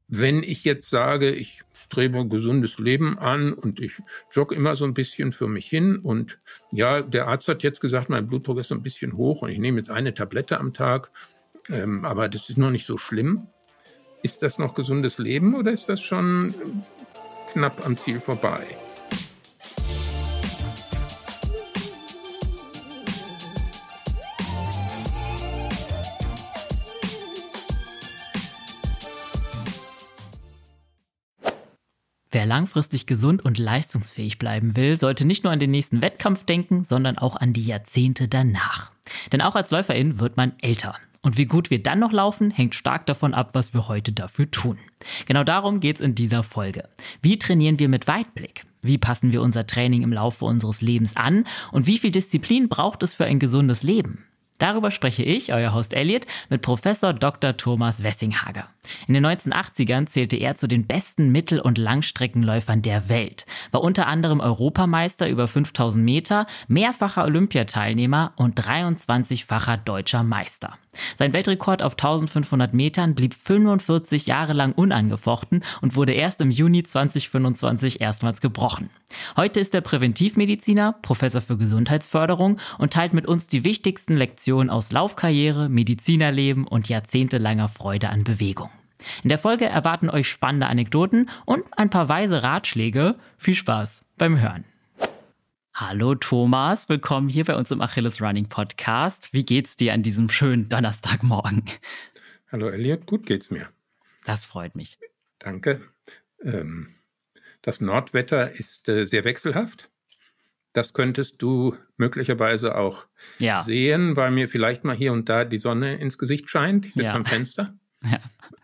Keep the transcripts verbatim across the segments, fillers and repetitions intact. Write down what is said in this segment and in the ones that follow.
Wenn ich jetzt sage, ich strebe ein gesundes Leben an und ich jogge immer so ein bisschen für mich hin und ja, der Arzt hat jetzt gesagt, mein Blutdruck ist so ein bisschen hoch und ich nehme jetzt eine Tablette am Tag, ähm, aber das ist noch nicht so schlimm. Ist das noch gesundes Leben oder ist das schon knapp am Ziel vorbei? Wer langfristig gesund und leistungsfähig bleiben will, sollte nicht nur an den nächsten Wettkampf denken, sondern auch an die Jahrzehnte danach. Denn auch als Läuferin wird man älter. Und wie gut wir dann noch laufen, hängt stark davon ab, was wir heute dafür tun. Genau darum geht's in dieser Folge. Wie trainieren wir mit Weitblick? Wie passen wir unser Training im Laufe unseres Lebens an? Und wie viel Disziplin braucht es für ein gesundes Leben? Darüber spreche ich, euer Host Elliot, mit Professor Doktor Thomas Wessinghager. In den neunzehnhundertachtzigern zählte er zu den besten Mittel- und Langstreckenläufern der Welt, war unter anderem Europameister über fünftausend Meter, mehrfacher Olympiateilnehmer und dreiundzwanzigfacher deutscher Meister. Sein Weltrekord auf eintausendfünfhundert Metern blieb fünfundvierzig Jahre lang unangefochten und wurde erst im Juni zweitausendfünfundzwanzig erstmals gebrochen. Heute ist er Präventivmediziner, Professor für Gesundheitsförderung und teilt mit uns die wichtigsten Lektionen aus Laufkarriere, Medizinerleben und jahrzehntelanger Freude an Bewegung. In der Folge erwarten euch spannende Anekdoten und ein paar weise Ratschläge. Viel Spaß beim Hören. Hallo Thomas, willkommen hier bei uns im Achilles Running Podcast. Wie geht's dir an diesem schönen Donnerstagmorgen? Hallo Elliot, gut geht's mir. Das freut mich. Danke. Ähm, das Nordwetter ist äh, sehr wechselhaft. Das könntest du möglicherweise auch ja. sehen, weil mir vielleicht mal hier und da die Sonne ins Gesicht scheint. Ich sitze ja. am Fenster. Ja.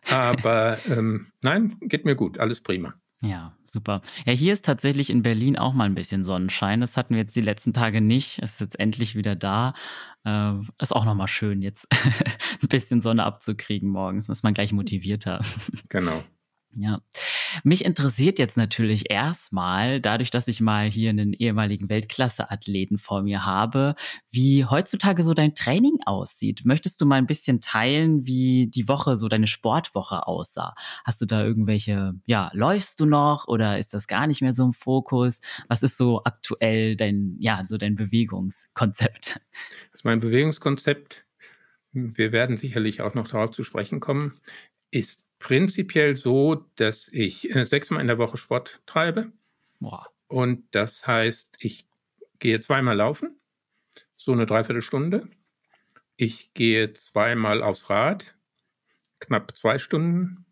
Aber ähm, nein, geht mir gut, alles prima. Ja, super. Ja, hier ist tatsächlich in Berlin auch mal ein bisschen Sonnenschein. Das hatten wir jetzt die letzten Tage nicht. Es ist jetzt endlich wieder da. Äh, ist auch nochmal schön, jetzt ein bisschen Sonne abzukriegen morgens. Dann ist man gleich motivierter. Genau. Ja, mich interessiert jetzt natürlich erstmal, dadurch, dass ich mal hier einen ehemaligen Weltklasse-Athleten vor mir habe, wie heutzutage so dein Training aussieht. Möchtest du mal ein bisschen teilen, wie die Woche, so deine Sportwoche aussah? Hast du da irgendwelche, ja, läufst du noch oder ist das gar nicht mehr so im Fokus? Was ist so aktuell dein, ja, so dein Bewegungskonzept? Das ist mein Bewegungskonzept. Wir werden sicherlich auch noch darauf zu sprechen kommen. Ist prinzipiell so, dass ich äh, sechsmal in der Woche Sport treibe. Boah. Und das heißt, ich gehe zweimal laufen, so eine Dreiviertelstunde. Ich gehe zweimal aufs Rad, knapp zwei Stunden.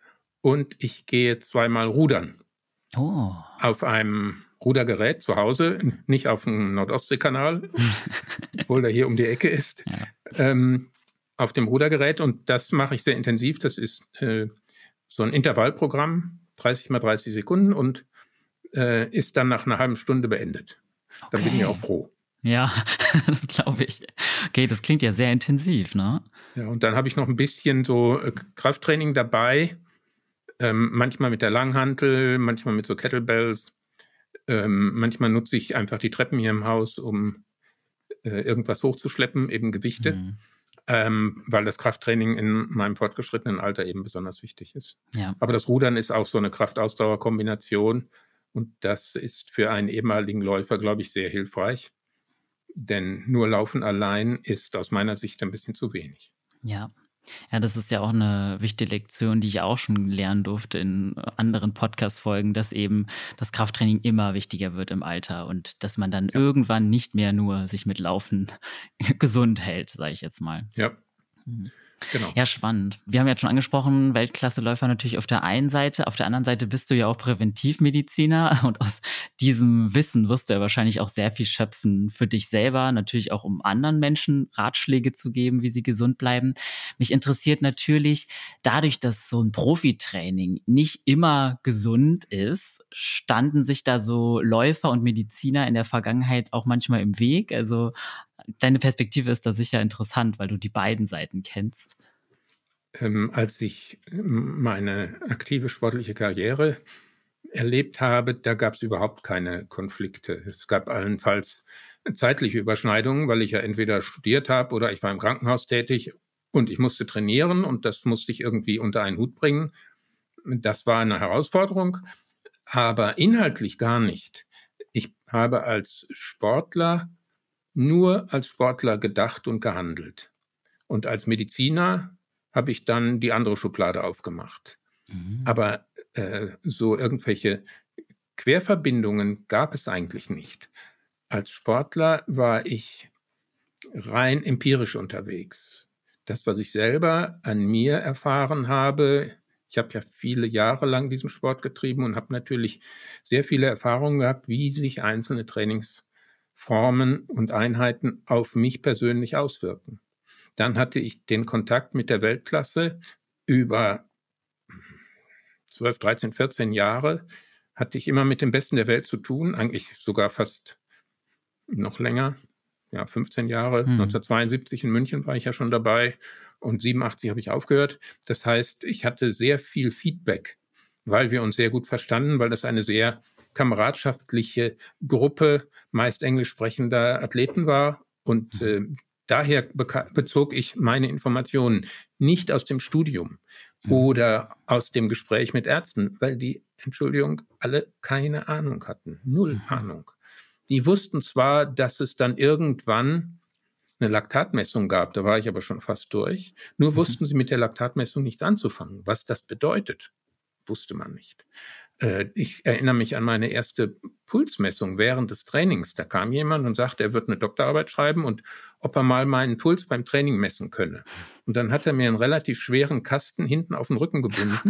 Und ich gehe zweimal rudern. Oh. Auf einem Rudergerät zu Hause, nicht auf dem Nordostseekanal, obwohl der hier um die Ecke ist. Ja. Ähm, auf dem Rudergerät und das mache ich sehr intensiv. Das ist äh, so ein Intervallprogramm, dreißig mal dreißig Sekunden und äh, ist dann nach einer halben Stunde beendet. Okay. Dann bin ich auch froh. Ja, das glaube ich. Okay, das klingt ja sehr intensiv, ne? Ja, und dann habe ich noch ein bisschen so äh, Krafttraining dabei, ähm, manchmal mit der Langhantel, manchmal mit so Kettlebells. Ähm, manchmal nutze ich einfach die Treppen hier im Haus, um äh, irgendwas hochzuschleppen, eben Gewichte. Mhm. Ähm, weil das Krafttraining in meinem fortgeschrittenen Alter eben besonders wichtig ist. Ja. Aber das Rudern ist auch so eine Kraft-Ausdauer-Kombination und das ist für einen ehemaligen Läufer, glaube ich, sehr hilfreich, denn nur Laufen allein ist aus meiner Sicht ein bisschen zu wenig. Ja. Ja, das ist ja auch eine wichtige Lektion, die ich auch schon lernen durfte in anderen Podcast-Folgen, dass eben das Krafttraining immer wichtiger wird im Alter und dass man dann ja. irgendwann nicht mehr nur sich mit Laufen gesund hält, sage ich jetzt mal. Ja, mhm. Genau. Ja, spannend. Wir haben ja schon angesprochen, Weltklasseläufer natürlich auf der einen Seite. Auf der anderen Seite bist du ja auch Präventivmediziner und aus diesem Wissen wirst du ja wahrscheinlich auch sehr viel schöpfen für dich selber, natürlich auch um anderen Menschen Ratschläge zu geben, wie sie gesund bleiben. Mich interessiert natürlich, dadurch, dass so ein Profitraining nicht immer gesund ist, standen sich da so Läufer und Mediziner in der Vergangenheit auch manchmal im Weg? Also deine Perspektive ist da sicher interessant, weil du die beiden Seiten kennst. Ähm, als ich meine aktive sportliche Karriere erlebt habe, da gab es überhaupt keine Konflikte. Es gab allenfalls zeitliche Überschneidungen, weil ich ja entweder studiert habe oder ich war im Krankenhaus tätig und ich musste trainieren und das musste ich irgendwie unter einen Hut bringen. das war eine Herausforderung, aber inhaltlich gar nicht. Ich habe als Sportler nur als Sportler gedacht und gehandelt. Und als Mediziner habe ich dann die andere Schublade aufgemacht. Mhm. Aber äh, so irgendwelche Querverbindungen gab es eigentlich nicht. Als Sportler war ich rein empirisch unterwegs. Das, was ich selber an mir erfahren habe, ich habe ja viele Jahre lang diesen Sport getrieben und habe natürlich sehr viele Erfahrungen gehabt, wie sich einzelne Trainingsformen und Einheiten auf mich persönlich auswirken. Dann hatte ich den Kontakt mit der Weltklasse über zwölf, dreizehn, vierzehn Jahre, hatte ich immer mit dem Besten der Welt zu tun, eigentlich sogar fast noch länger, ja, fünfzehn Jahre. Hm. neunzehnhundertzweiundsiebzig in München war ich ja schon dabei und siebenundachtzig habe ich aufgehört. Das heißt, ich hatte sehr viel Feedback, weil wir uns sehr gut verstanden, weil das eine sehr kameradschaftliche Gruppe meist englisch sprechender Athleten war und äh, daher beka- bezog ich meine Informationen nicht aus dem Studium mhm. oder aus dem Gespräch mit Ärzten, weil die, Entschuldigung, alle keine Ahnung hatten. Null mhm. Ahnung. Die wussten zwar, dass es dann irgendwann eine Laktatmessung gab, da war ich aber schon fast durch, nur mhm. wussten sie mit der Laktatmessung nichts anzufangen. Was das bedeutet, wusste man nicht. Ich erinnere mich an meine erste Pulsmessung während des Trainings. Da kam jemand und sagte, er wird eine Doktorarbeit schreiben und ob er mal meinen Puls beim Training messen könne. Und dann hat er mir einen relativ schweren Kasten hinten auf den Rücken gebunden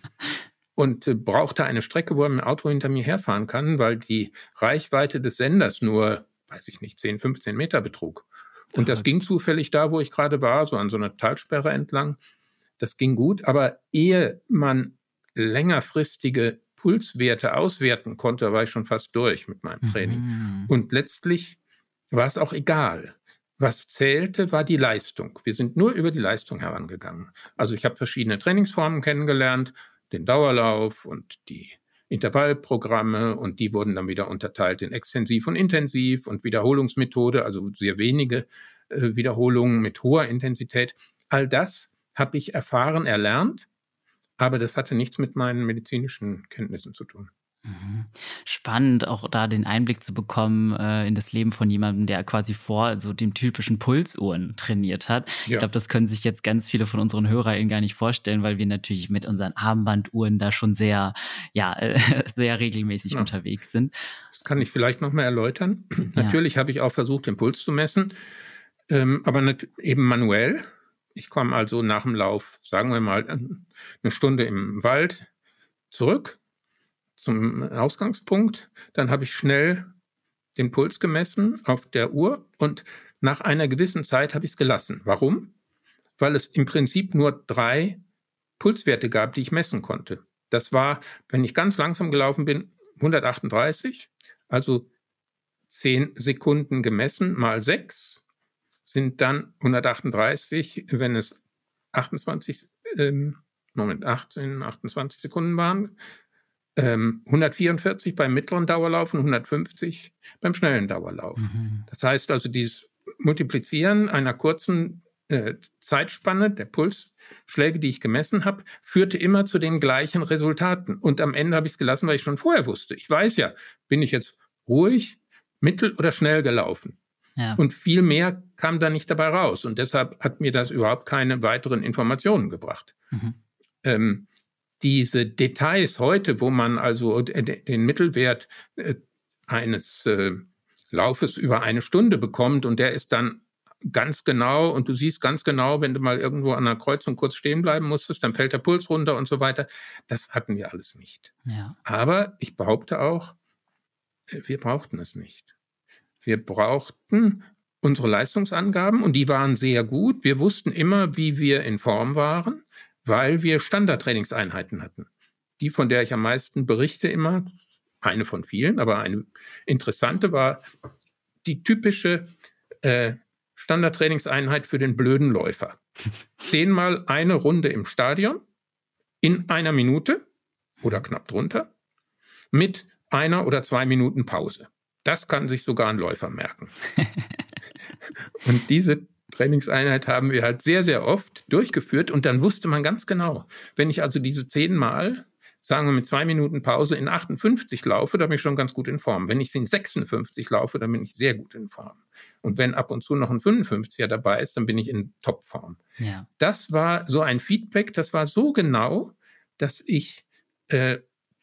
und äh, brauchte eine Strecke, wo er mit dem Auto hinter mir herfahren kann, weil die Reichweite des Senders nur, weiß ich nicht, zehn, fünfzehn Meter betrug. Und das ging zufällig da, wo ich gerade war, so an so einer Talsperre entlang. Das ging gut, aber ehe man längerfristige Pulswerte auswerten konnte, war ich schon fast durch mit meinem Training. Mhm. Und letztlich war es auch egal. Was zählte, war die Leistung. Wir sind nur über die Leistung herangegangen. Also ich habe verschiedene Trainingsformen kennengelernt, den Dauerlauf und die Intervallprogramme und die wurden dann wieder unterteilt in extensiv und intensiv und Wiederholungsmethode, also sehr wenige äh, Wiederholungen mit hoher Intensität. All das habe ich erfahren, erlernt. Aber das hatte nichts mit meinen medizinischen Kenntnissen zu tun. Spannend, auch da den Einblick zu bekommen äh, in das Leben von jemandem, der quasi vor so dem typischen Pulsuhren trainiert hat. Ja. Ich glaube, das können sich jetzt ganz viele von unseren HörerInnen gar nicht vorstellen, weil wir natürlich mit unseren Armbanduhren da schon sehr, ja, äh, sehr regelmäßig ja. unterwegs sind. Das kann ich vielleicht noch mal erläutern. Ja. Natürlich habe ich auch versucht, den Puls zu messen, ähm, aber nicht, eben manuell. Ich komme also nach dem Lauf, sagen wir mal, eine Stunde im Wald zurück zum Ausgangspunkt. Dann habe ich schnell den Puls gemessen auf der Uhr und nach einer gewissen Zeit habe ich es gelassen. Warum? Weil es im Prinzip nur drei Pulswerte gab, die ich messen konnte. Das war, wenn ich ganz langsam gelaufen bin, hundertachtunddreißig, also zehn Sekunden gemessen mal sechs. Sind dann hundertachtunddreißig, wenn es achtundzwanzig, ähm, Moment, achtzehn, achtundzwanzig Sekunden waren, ähm, hundertvierundvierzig beim mittleren Dauerlauf und hundertfünfzig beim schnellen Dauerlauf. Mhm. Das heißt also, dieses Multiplizieren einer kurzen äh, Zeitspanne der Pulsschläge, die ich gemessen habe, führte immer zu den gleichen Resultaten. Und am Ende habe ich es gelassen, weil ich schon vorher wusste. Ich weiß ja, bin ich jetzt ruhig, mittel oder schnell gelaufen? Ja. Und viel mehr kam da nicht dabei raus. Und deshalb hat mir das überhaupt keine weiteren Informationen gebracht. Mhm. Ähm, diese Details heute, wo man also den Mittelwert äh, eines äh, Laufes über eine Stunde bekommt und der ist dann ganz genau und du siehst ganz genau, wenn du mal irgendwo an einer Kreuzung kurz stehen bleiben musstest, dann fällt der Puls runter und so weiter. Das hatten wir alles nicht. Ja. Aber ich behaupte auch, wir brauchten es nicht. Wir brauchten unsere Leistungsangaben und die waren sehr gut. Wir wussten immer, wie wir in Form waren, weil wir Standardtrainingseinheiten hatten. Die, von der ich am meisten berichte immer, eine von vielen, aber eine interessante war die typische äh, Standardtrainingseinheit für den blöden Läufer. Zehnmal eine Runde im Stadion in einer Minute oder knapp drunter mit einer oder zwei Minuten Pause. Das kann sich sogar ein Läufer merken. Und diese Trainingseinheit haben wir halt sehr, sehr oft durchgeführt und dann wusste man ganz genau, wenn ich also diese zehnmal, sagen wir mit zwei Minuten Pause in achtundfünfzig laufe, dann bin ich schon ganz gut in Form. Wenn ich in sechsundfünfzig laufe, dann bin ich sehr gut in Form. Und wenn ab und zu noch ein fünfundfünfziger dabei ist, dann bin ich in Topform. Ja. Das war so ein Feedback, das war so genau, dass ich äh,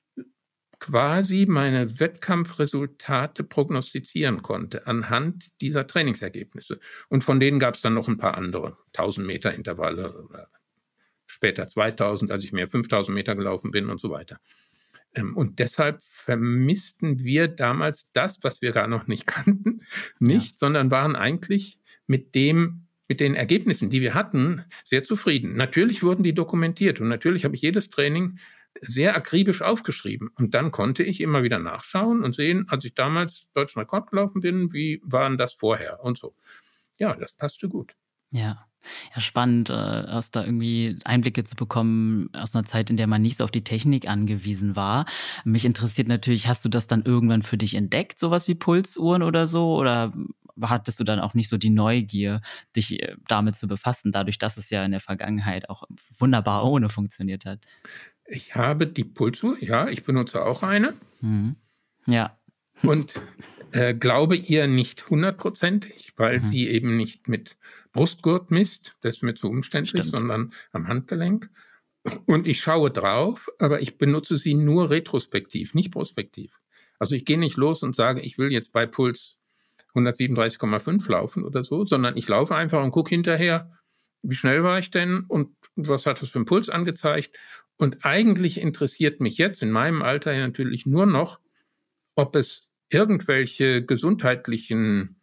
quasi meine Wettkampfresultate prognostizieren konnte anhand dieser Trainingsergebnisse. Und von denen gab es dann noch ein paar andere, tausend Meter Intervalle oder später zweitausend, als ich mehr fünftausend Meter gelaufen bin und so weiter. Und deshalb vermissten wir damals das, was wir gar noch nicht kannten, nicht, ja. sondern waren eigentlich mit dem, mit den Ergebnissen, die wir hatten, sehr zufrieden. Natürlich wurden die dokumentiert und natürlich habe ich jedes Training sehr akribisch aufgeschrieben. Und dann konnte ich immer wieder nachschauen und sehen, als ich damals deutschen Rekord gelaufen bin, wie waren das vorher und so. Ja, das passte gut. Ja. Ja, spannend, äh, aus da irgendwie Einblicke zu bekommen aus einer Zeit, in der man nicht so auf die Technik angewiesen war. Mich interessiert natürlich, hast du das dann irgendwann für dich entdeckt, sowas wie Pulsuhren oder so? Oder hattest du dann auch nicht so die Neugier, dich äh, damit zu befassen, dadurch, dass es ja in der Vergangenheit auch wunderbar ohne funktioniert hat? Ich habe die Pulsuhr, ja, ich benutze auch eine. Mhm. Ja. Und äh, glaube ihr nicht hundertprozentig, weil Mhm. sie eben nicht mit Brustgurt misst, das ist mir zu umständlich, Stimmt. sondern am Handgelenk. Und ich schaue drauf, aber ich benutze sie nur retrospektiv, nicht prospektiv. Also ich gehe nicht los und sage, ich will jetzt bei Puls hundertsiebenunddreißig Komma fünf laufen oder so, sondern ich laufe einfach und gucke hinterher, wie schnell war ich denn und was hat das für einen Puls angezeigt. Und eigentlich interessiert mich jetzt in meinem Alter natürlich nur noch, ob es irgendwelche gesundheitlichen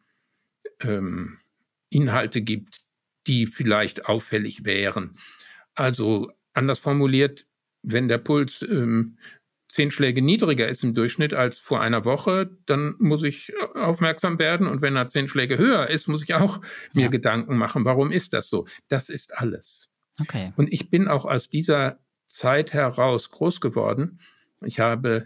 ähm, Inhalte gibt, die vielleicht auffällig wären. Also anders formuliert, wenn der Puls ähm, zehn Schläge niedriger ist im Durchschnitt als vor einer Woche, dann muss ich aufmerksam werden. Und wenn er zehn Schläge höher ist, muss ich auch mir Ja. Gedanken machen, warum ist das so? Das ist alles. Okay. Und ich bin auch aus dieser Zeit heraus groß geworden. Ich habe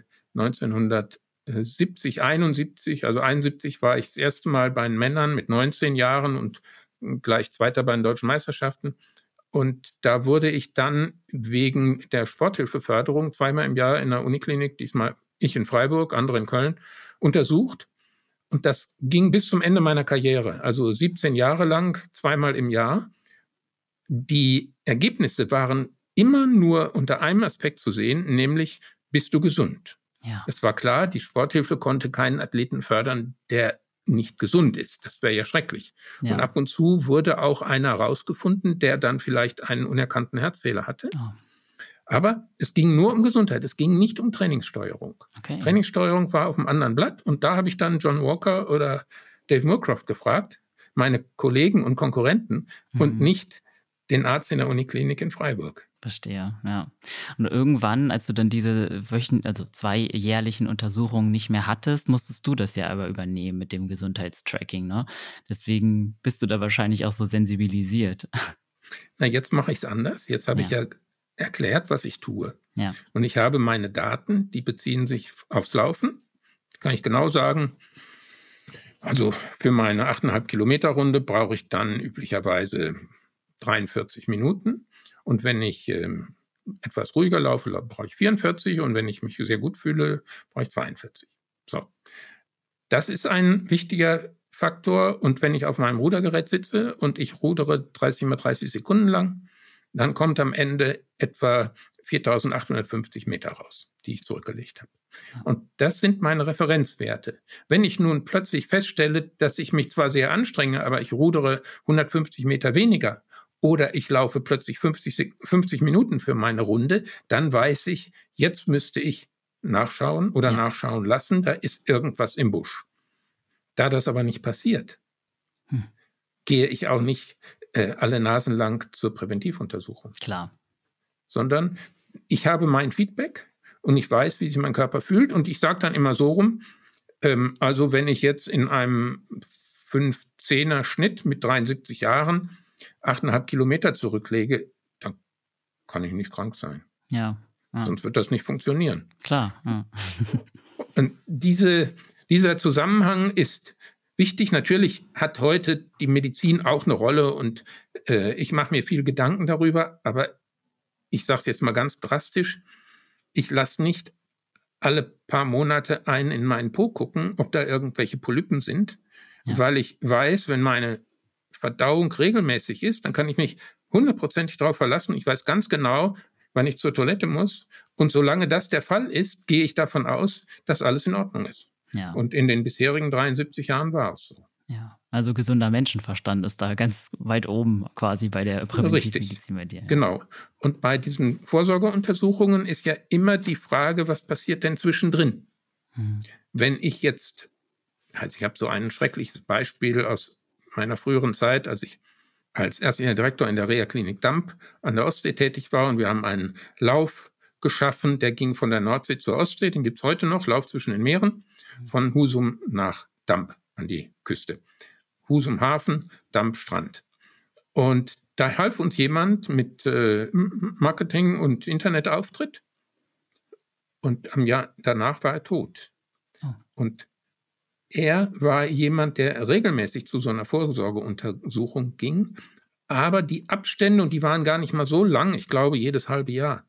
neunzehnhundertsiebzig, einundsiebzig, also einundsiebzig war ich das erste Mal bei den Männern mit neunzehn Jahren und gleich Zweiter bei den deutschen Meisterschaften. Und da wurde ich dann wegen der Sporthilfeförderung zweimal im Jahr in der Uniklinik, diesmal ich in Freiburg, andere in Köln, untersucht. Und das ging bis zum Ende meiner Karriere, also siebzehn Jahre lang, zweimal im Jahr. Die Ergebnisse waren immer nur unter einem Aspekt zu sehen, nämlich bist du gesund? Ja. Es war klar, die Sporthilfe konnte keinen Athleten fördern, der nicht gesund ist. Das wäre ja schrecklich. Ja. Und ab und zu wurde auch einer rausgefunden, der dann vielleicht einen unerkannten Herzfehler hatte. Oh. Aber es ging nur um Gesundheit, es ging nicht um Trainingssteuerung. Okay. Trainingssteuerung war auf einem anderen Blatt und da habe ich dann John Walker oder Dave Moorcroft gefragt, meine Kollegen und Konkurrenten, Mhm. und nicht den Arzt in der Uniklinik in Freiburg. Verstehe, ja. Und irgendwann, als du dann diese wöchen, also zwei jährlichen Untersuchungen nicht mehr hattest, musstest du das ja aber übernehmen mit dem Gesundheitstracking, ne? Deswegen bist du da wahrscheinlich auch so sensibilisiert. Na, jetzt mache ich es anders. Jetzt habe Ja. ich ja erklärt, was ich tue. Ja. Und ich habe meine Daten, die beziehen sich aufs Laufen. Kann ich genau sagen, also für meine acht Komma fünf Kilometer Runde brauche ich dann üblicherweise dreiundvierzig Minuten. Und wenn ich ähm, etwas ruhiger laufe, brauche ich vierundvierzig. Und wenn ich mich sehr gut fühle, brauche ich zweiundvierzig. So. Das ist ein wichtiger Faktor. Und wenn ich auf meinem Rudergerät sitze und ich rudere dreißig mal dreißig Sekunden lang, dann kommt am Ende etwa viertausendachthundertfünfzig Meter raus, die ich zurückgelegt habe. Und das sind meine Referenzwerte. Wenn ich nun plötzlich feststelle, dass ich mich zwar sehr anstrenge, aber ich rudere hundertfünfzig Meter weniger oder ich laufe plötzlich fünfzig, fünfzig Minuten für meine Runde, dann weiß ich, jetzt müsste ich nachschauen oder Ja. nachschauen lassen, da ist irgendwas im Busch. Da das aber nicht passiert, Hm. gehe ich auch nicht äh, alle Nasen lang zur Präventivuntersuchung, Klar. sondern ich habe mein Feedback und ich weiß, wie sich mein Körper fühlt und ich sage dann immer so rum, ähm, also wenn ich jetzt in einem fünf-zehner Schnitt mit dreiundsiebzig Jahren acht Komma fünf Kilometer zurücklege, dann kann ich nicht krank sein. Ja. Ja. Sonst wird das nicht funktionieren. Klar. Ja. Und diese, dieser Zusammenhang ist wichtig. Natürlich hat heute die Medizin auch eine Rolle und äh, ich mache mir viel Gedanken darüber, aber ich sage es jetzt mal ganz drastisch, ich lasse nicht alle paar Monate einen in meinen Po gucken, ob da irgendwelche Polypen sind, ja. Weil ich weiß, wenn meine Verdauung regelmäßig ist, dann kann ich mich hundertprozentig darauf verlassen. Ich weiß ganz genau, wann ich zur Toilette muss. Und solange das der Fall ist, gehe ich davon aus, dass alles in Ordnung ist. Ja. Und in den bisherigen dreiundsiebzig Jahren war es so. Ja, also gesunder Menschenverstand ist da ganz weit oben quasi bei der Präventivmedizin bei dir. Ja. Genau. Und bei diesen Vorsorgeuntersuchungen ist ja immer die Frage, was passiert denn zwischendrin? Hm. Wenn ich jetzt, also ich habe so ein schreckliches Beispiel aus meiner früheren Zeit, als ich als ärztlicher Direktor in der Reha-Klinik Damp an der Ostsee tätig war und wir haben einen Lauf geschaffen, der ging von der Nordsee zur Ostsee, den gibt es heute noch, Lauf zwischen den Meeren, von Husum nach Damp an die Küste. Husum Hafen, Damp Strand. Und da half uns jemand mit äh, Marketing und Internetauftritt und am Jahr danach war er tot. Oh. Und er war jemand, der regelmäßig zu so einer Vorsorgeuntersuchung ging, aber die Abstände, und die waren gar nicht mal so lang, ich glaube jedes halbe Jahr,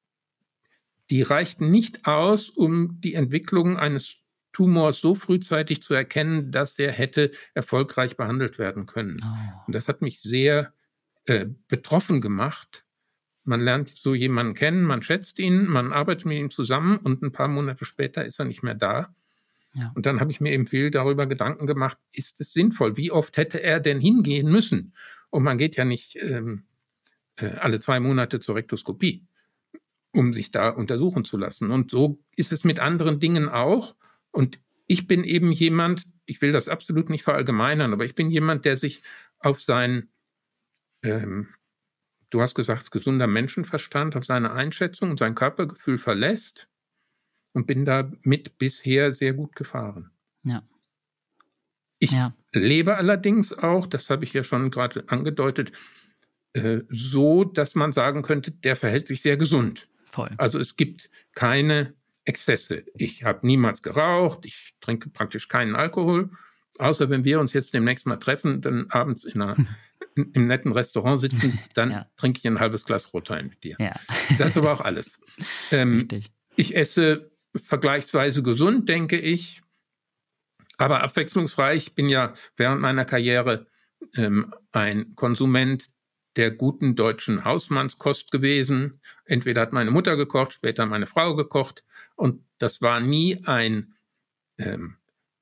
die reichten nicht aus, um die Entwicklung eines Tumors so frühzeitig zu erkennen, dass er hätte erfolgreich behandelt werden können. Oh. Und das hat mich sehr äh, betroffen gemacht. Man lernt so jemanden kennen, man schätzt ihn, man arbeitet mit ihm zusammen und ein paar Monate später ist er nicht mehr da. Ja. Und dann habe ich mir eben viel darüber Gedanken gemacht, ist es sinnvoll? Wie oft hätte er denn hingehen müssen? Und man geht ja nicht ähm, äh, alle zwei Monate zur Rektoskopie, um sich da untersuchen zu lassen. Und so ist es mit anderen Dingen auch. Und ich bin eben jemand, ich will das absolut nicht verallgemeinern, aber ich bin jemand, der sich auf sein, ähm, du hast gesagt, gesunder Menschenverstand, auf seine Einschätzung und sein Körpergefühl verlässt und bin damit bisher sehr gut gefahren. Ja. Ich ja. lebe allerdings auch, das habe ich ja schon gerade angedeutet, äh, so, dass man sagen könnte, der verhält sich sehr gesund. Voll. Also es gibt keine Exzesse. Ich habe niemals geraucht, ich trinke praktisch keinen Alkohol, außer wenn wir uns jetzt demnächst mal treffen, dann abends in einer, in, im netten Restaurant sitzen, dann ja. trinke ich ein halbes Glas Rotwein mit dir. Ja. Das ist aber auch alles. Ähm, Richtig. Ich esse vergleichsweise gesund, denke ich, aber abwechslungsreich. Ich bin ja während meiner Karriere ähm, ein Konsument der guten deutschen Hausmannskost gewesen. Entweder hat meine Mutter gekocht, später meine Frau gekocht. Und das war nie ein ähm,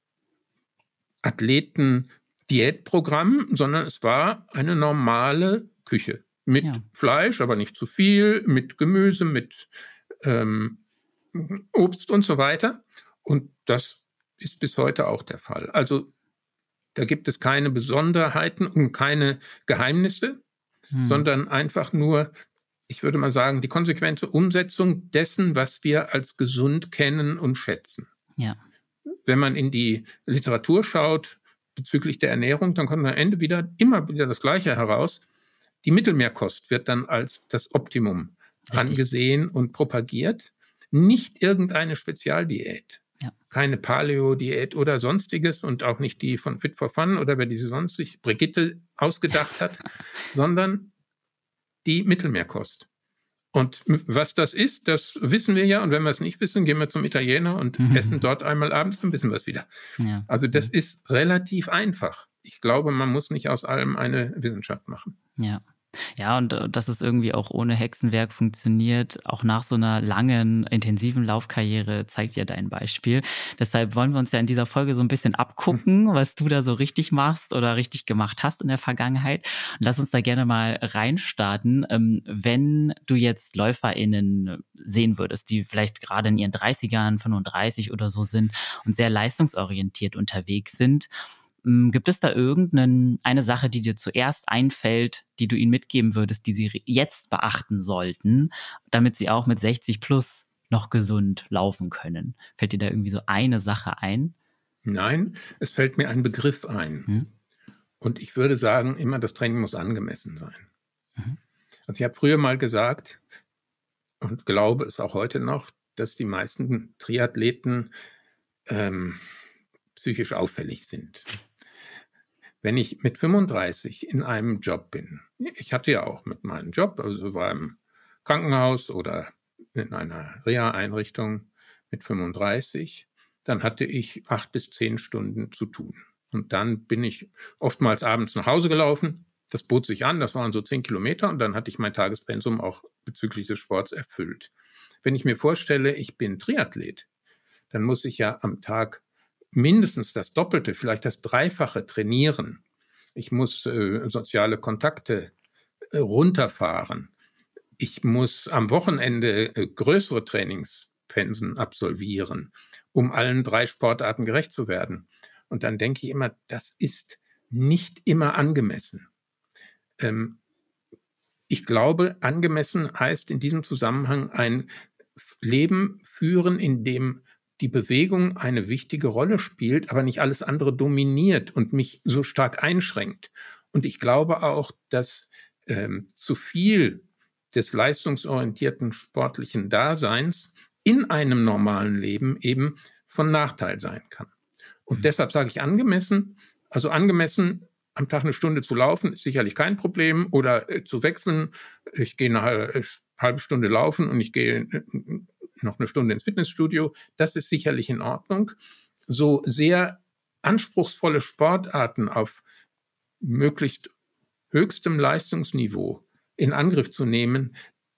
Athleten-Diätprogramm, sondern es war eine normale Küche. Mit ja. Fleisch, aber nicht zu viel, mit Gemüse, mit ähm, Obst und so weiter. Und das ist bis heute auch der Fall. Also da gibt es keine Besonderheiten und keine Geheimnisse, hm. sondern einfach nur, ich würde mal sagen, die konsequente Umsetzung dessen, was wir als gesund kennen und schätzen. Ja. Wenn man in die Literatur schaut bezüglich der Ernährung, dann kommt am Ende wieder immer wieder das Gleiche heraus. Die Mittelmeerkost wird dann als das Optimum Richtig. Angesehen und propagiert. Nicht irgendeine Spezialdiät. Ja. Keine Paleo-Diät oder sonstiges und auch nicht die von Fit for Fun oder wer diese sonst sich Brigitte ausgedacht hat, sondern die Mittelmeerkost. Und was das ist, das wissen wir ja. Und wenn wir es nicht wissen, gehen wir zum Italiener und mhm. essen dort einmal abends, dann wissen wir es wieder. Ja. Also das mhm. ist relativ einfach. Ich glaube, man muss nicht aus allem eine Wissenschaft machen. Ja. Ja, und äh, dass es irgendwie auch ohne Hexenwerk funktioniert, auch nach so einer langen, intensiven Laufkarriere, zeigt ja dein Beispiel. Deshalb wollen wir uns ja in dieser Folge so ein bisschen abgucken, was du da so richtig machst oder richtig gemacht hast in der Vergangenheit. Und lass uns da gerne mal reinstarten. Ähm, wenn du jetzt LäuferInnen sehen würdest, die vielleicht gerade in ihren dreißigern, fünfunddreißig oder so sind und sehr leistungsorientiert unterwegs sind, gibt es da irgendeine eine Sache, die dir zuerst einfällt, die du ihnen mitgeben würdest, die sie jetzt beachten sollten, damit sie auch mit sechzig plus noch gesund laufen können? Fällt dir da irgendwie so eine Sache ein? Nein, es fällt mir ein Begriff ein. Hm? Und ich würde sagen, immer das Training muss angemessen sein. Mhm. Also ich habe früher mal gesagt und glaube es auch heute noch, dass die meisten Triathleten ähm, psychisch auffällig sind. Wenn ich mit fünfunddreißig in einem Job bin, ich hatte ja auch mit meinem Job, also war im Krankenhaus oder in einer Reha-Einrichtung mit fünfunddreißig, dann hatte ich acht bis zehn Stunden zu tun. Und dann bin ich oftmals abends nach Hause gelaufen. Das bot sich an, das waren so zehn Kilometer und dann hatte ich mein Tagespensum auch bezüglich des Sports erfüllt. Wenn ich mir vorstelle, ich bin Triathlet, dann muss ich ja am Tag mindestens das Doppelte, vielleicht das Dreifache trainieren. Ich muss äh, soziale Kontakte äh, runterfahren. Ich muss am Wochenende äh, größere Trainingspensen absolvieren, um allen drei Sportarten gerecht zu werden. Und dann denke ich immer, das ist nicht immer angemessen. Ähm, ich glaube, angemessen heißt in diesem Zusammenhang ein Leben führen, in dem die Bewegung eine wichtige Rolle spielt, aber nicht alles andere dominiert und mich so stark einschränkt. Und ich glaube auch, dass ähm, zu viel des leistungsorientierten sportlichen Daseins in einem normalen Leben eben von Nachteil sein kann. Und mhm. deshalb sage ich angemessen, also angemessen am Tag eine Stunde zu laufen, ist sicherlich kein Problem, oder äh, zu wechseln. Ich gehe eine halbe, halbe Stunde laufen und ich gehe äh, noch eine Stunde ins Fitnessstudio. Das ist sicherlich in Ordnung. So sehr anspruchsvolle Sportarten auf möglichst höchstem Leistungsniveau in Angriff zu nehmen,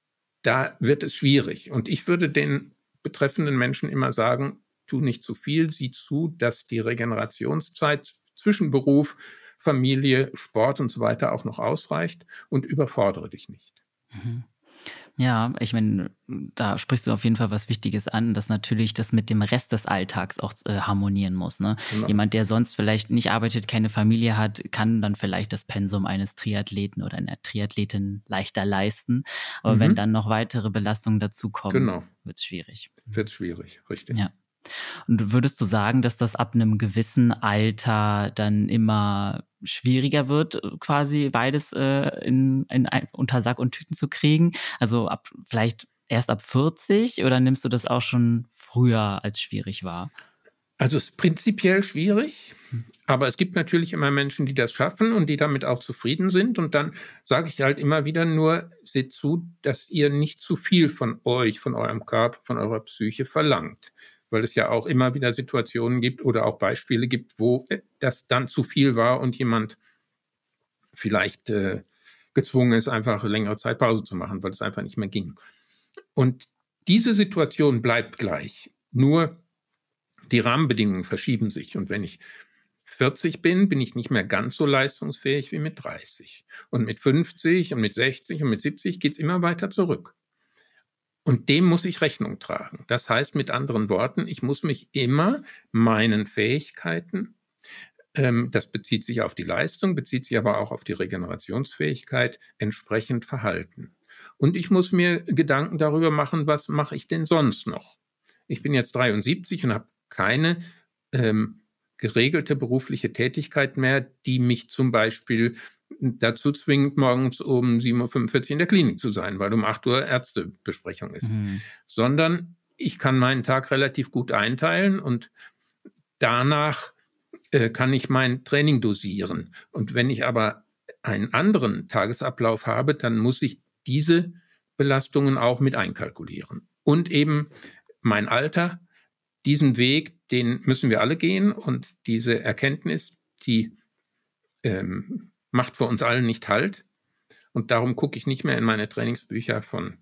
da wird es schwierig. Und ich würde den betreffenden Menschen immer sagen, tu nicht zu viel, sieh zu, dass die Regenerationszeit zwischen Beruf, Familie, Sport und so weiter auch noch ausreicht, und überfordere dich nicht. Mhm. Ja, ich meine, da sprichst du auf jeden Fall was Wichtiges an, dass natürlich das mit dem Rest des Alltags auch äh, harmonieren muss. Ne? Genau. Jemand, der sonst vielleicht nicht arbeitet, keine Familie hat, kann dann vielleicht das Pensum eines Triathleten oder einer Triathletin leichter leisten. Aber mhm. wenn dann noch weitere Belastungen dazukommen, genau. wird es schwierig. Wird es schwierig, richtig. Ja. Und würdest du sagen, dass das ab einem gewissen Alter dann immer schwieriger wird, quasi beides äh, in, in, in, unter Sack und Tüten zu kriegen? Also ab vielleicht erst ab vierzig, oder nimmst du das auch schon früher als schwierig wahr? Also es ist prinzipiell schwierig, aber es gibt natürlich immer Menschen, die das schaffen und die damit auch zufrieden sind. Und dann sage ich halt immer wieder nur, seht zu, dass ihr nicht zu viel von euch, von eurem Körper, von eurer Psyche verlangt. Weil es ja auch immer wieder Situationen gibt oder auch Beispiele gibt, wo das dann zu viel war und jemand vielleicht äh, gezwungen ist, einfach längere Zeit Pause zu machen, weil es einfach nicht mehr ging. Und diese Situation bleibt gleich, nur die Rahmenbedingungen verschieben sich. Und wenn ich vierzig bin, bin ich nicht mehr ganz so leistungsfähig wie mit dreißig. Und mit fünfzig und mit sechzig und mit siebzig geht es immer weiter zurück. Und dem muss ich Rechnung tragen. Das heißt mit anderen Worten, ich muss mich immer meinen Fähigkeiten, ähm, das bezieht sich auf die Leistung, bezieht sich aber auch auf die Regenerationsfähigkeit, entsprechend verhalten. Und ich muss mir Gedanken darüber machen, was mache ich denn sonst noch? Ich bin jetzt dreiundsiebzig und habe keine ähm, geregelte berufliche Tätigkeit mehr, die mich zum Beispiel dazu zwingt, morgens um sieben Uhr fünfundvierzig in der Klinik zu sein, weil um acht Uhr Ärztebesprechung ist. Mhm. Sondern ich kann meinen Tag relativ gut einteilen und danach äh, kann ich mein Training dosieren. Und wenn ich aber einen anderen Tagesablauf habe, dann muss ich diese Belastungen auch mit einkalkulieren. Und eben mein Alter, diesen Weg, den müssen wir alle gehen, und diese Erkenntnis, die ähm, macht für uns allen nicht Halt. Und darum gucke ich nicht mehr in meine Trainingsbücher von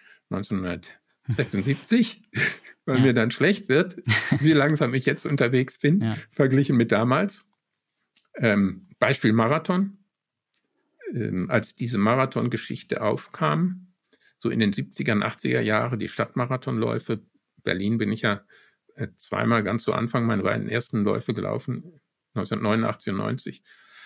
neunzehnhundertsechsundsiebzig, weil ja. mir dann schlecht wird, wie langsam ich jetzt unterwegs bin, ja. verglichen mit damals. Ähm, Beispiel Marathon. Ähm, als diese Marathon-Geschichte aufkam, so in den siebziger und achtziger Jahre, die Stadtmarathonläufe, Berlin bin ich ja äh, zweimal ganz zu Anfang meine beiden ersten Läufe gelaufen, neunzehnhundertneunundachtzig und neunzig.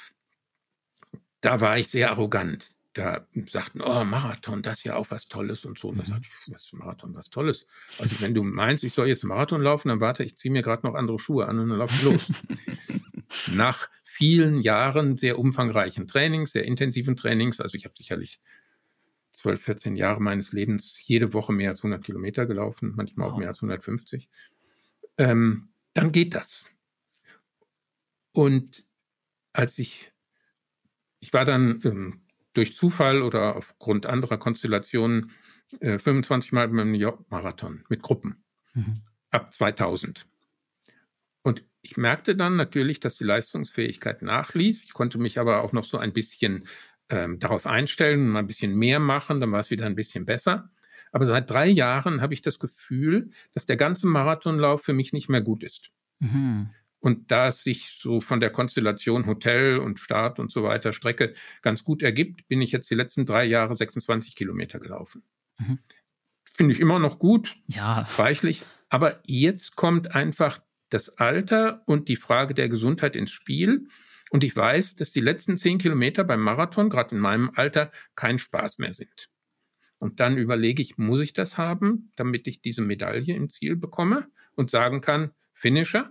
Da war ich sehr arrogant. Da sagten, oh, Marathon, das ist ja auch was Tolles und so. Und dann sagte ich, was ist Marathon, was Tolles? Also wenn du meinst, ich soll jetzt Marathon laufen, dann warte, ich ziehe mir gerade noch andere Schuhe an und dann laufe ich los. Nach vielen Jahren sehr umfangreichen Trainings, sehr intensiven Trainings, also ich habe sicherlich zwölf, vierzehn Jahre meines Lebens jede Woche mehr als hundert Kilometer gelaufen, manchmal wow. auch mehr als hundertfünfzig, ähm, dann geht das. Und als ich, ich war dann ähm, durch Zufall oder aufgrund anderer Konstellationen äh, fünfundzwanzig Mal beim New York Marathon mit Gruppen mhm. ab zweitausend. Und ich merkte dann natürlich, dass die Leistungsfähigkeit nachließ. Ich konnte mich aber auch noch so ein bisschen ähm, darauf einstellen und mal ein bisschen mehr machen, dann war es wieder ein bisschen besser. Aber seit drei Jahren habe ich das Gefühl, dass der ganze Marathonlauf für mich nicht mehr gut ist. Mhm. Und da es sich so von der Konstellation Hotel und Start und so weiter Strecke ganz gut ergibt, bin ich jetzt die letzten drei Jahre sechsundzwanzig Kilometer gelaufen. Mhm. Finde ich immer noch gut, ja. reichlich. Aber jetzt kommt einfach das Alter und die Frage der Gesundheit ins Spiel. Und ich weiß, dass die letzten zehn Kilometer beim Marathon, gerade in meinem Alter, kein Spaß mehr sind. Und dann überlege ich, muss ich das haben, damit ich diese Medaille im Ziel bekomme und sagen kann, Finisher?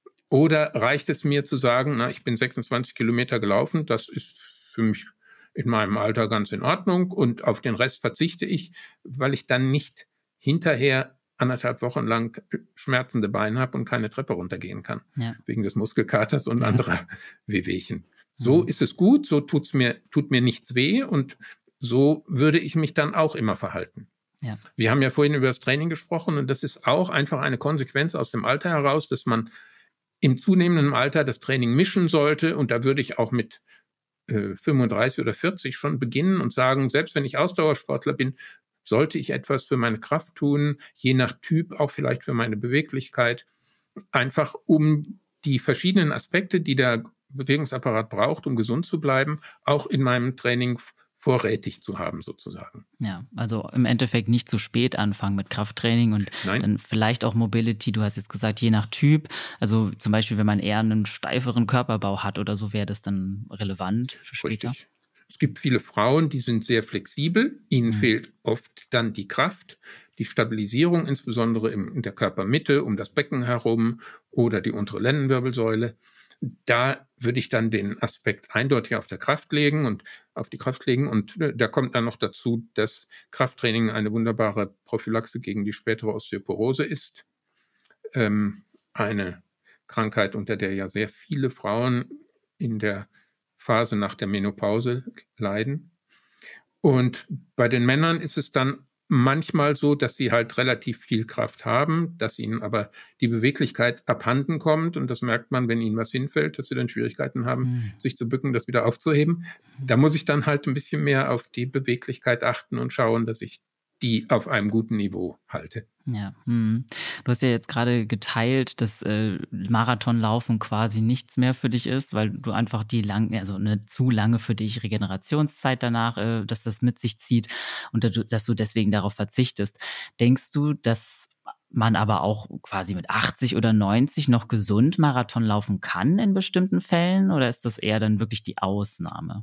Oder reicht es mir zu sagen, na, ich bin sechsundzwanzig Kilometer gelaufen, das ist für mich in meinem Alter ganz in Ordnung und auf den Rest verzichte ich, weil ich dann nicht hinterher anderthalb Wochen lang schmerzende Beine habe und keine Treppe runtergehen kann, ja. wegen des Muskelkaters und ja. anderer Wehwehchen. So mhm. ist es gut, so tut's mir, tut mir nichts weh und so würde ich mich dann auch immer verhalten. Ja. Wir haben ja vorhin über das Training gesprochen und das ist auch einfach eine Konsequenz aus dem Alter heraus, dass man im zunehmenden Alter das Training mischen sollte und da würde ich auch mit äh, fünfunddreißig oder vierzig schon beginnen und sagen, selbst wenn ich Ausdauersportler bin, sollte ich etwas für meine Kraft tun, je nach Typ auch vielleicht für meine Beweglichkeit, einfach um die verschiedenen Aspekte, die der Bewegungsapparat braucht, um gesund zu bleiben, auch in meinem Training vorrätig zu haben sozusagen. Ja, also im Endeffekt nicht zu spät anfangen mit Krafttraining und Nein. dann vielleicht auch Mobility, du hast jetzt gesagt, je nach Typ, also zum Beispiel, wenn man eher einen steiferen Körperbau hat oder so, wäre das dann relevant für später? Richtig. Es gibt viele Frauen, die sind sehr flexibel, ihnen mhm. fehlt oft dann die Kraft, die Stabilisierung, insbesondere in der Körpermitte, um das Becken herum oder die untere Lendenwirbelsäule. Da würde ich dann den Aspekt eindeutig auf der Kraft legen und auf die Kraft legen. Und da kommt dann noch dazu, dass Krafttraining eine wunderbare Prophylaxe gegen die spätere Osteoporose ist. Ähm, eine Krankheit, unter der ja sehr viele Frauen in der Phase nach der Menopause leiden. Und bei den Männern ist es dann manchmal so, dass sie halt relativ viel Kraft haben, dass ihnen aber die Beweglichkeit abhanden kommt und das merkt man, wenn ihnen was hinfällt, dass sie dann Schwierigkeiten haben, mhm. sich zu bücken, das wieder aufzuheben. Mhm. Da muss ich dann halt ein bisschen mehr auf die Beweglichkeit achten und schauen, dass ich die auf einem guten Niveau halte. Ja, hm. Du hast ja jetzt gerade geteilt, dass äh, Marathonlaufen quasi nichts mehr für dich ist, weil du einfach die lang, also eine zu lange für dich Regenerationszeit danach, äh, dass das mit sich zieht und dass du deswegen darauf verzichtest. Denkst du, dass man aber auch quasi mit achtzig oder neunzig noch gesund Marathon laufen kann in bestimmten Fällen oder ist das eher dann wirklich die Ausnahme?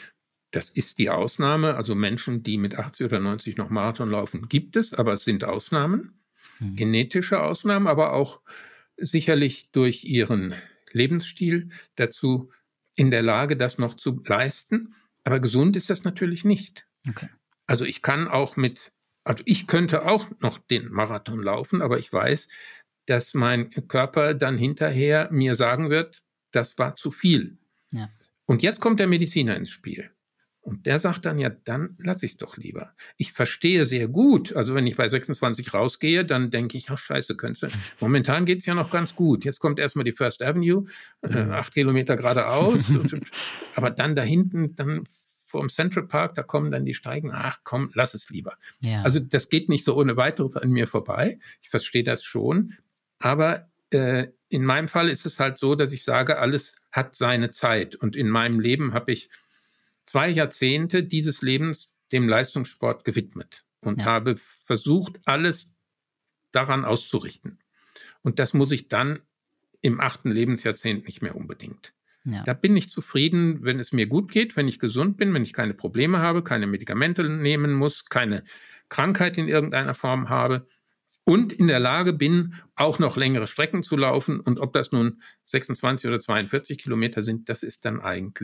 Das ist die Ausnahme, also Menschen, die mit achtzig oder neunzig noch Marathon laufen, gibt es, aber es sind Ausnahmen, hm. genetische Ausnahmen, aber auch sicherlich durch ihren Lebensstil dazu in der Lage, das noch zu leisten. Aber gesund ist das natürlich nicht. Okay. Also ich kann auch mit, also ich könnte auch noch den Marathon laufen, aber ich weiß, dass mein Körper dann hinterher mir sagen wird, das war zu viel. Ja. Und jetzt kommt der Mediziner ins Spiel. Und der sagt dann, ja, dann lasse ich es doch lieber. Ich verstehe sehr gut, also wenn ich bei sechsundzwanzig rausgehe, dann denke ich, ach scheiße, könnte. Momentan geht es ja noch ganz gut. Jetzt kommt erstmal die First Avenue, äh, acht Kilometer geradeaus. Aber dann da hinten, dann vorm Central Park, da kommen dann die Steigen, ach komm, lass es lieber. Ja. Also das geht nicht so ohne weiteres an mir vorbei. Ich verstehe das schon. Aber äh, in meinem Fall ist es halt so, dass ich sage, alles hat seine Zeit. Und in meinem Leben habe ich zwei Jahrzehnte dieses Lebens dem Leistungssport gewidmet und ja. habe versucht, alles daran auszurichten. Und das muss ich dann im achten Lebensjahrzehnt nicht mehr unbedingt. Ja. Da bin ich zufrieden, wenn es mir gut geht, wenn ich gesund bin, wenn ich keine Probleme habe, keine Medikamente nehmen muss, keine Krankheit in irgendeiner Form habe und in der Lage bin, auch noch längere Strecken zu laufen. Und ob das nun sechsundzwanzig oder zweiundvierzig Kilometer sind, das ist dann eigentlich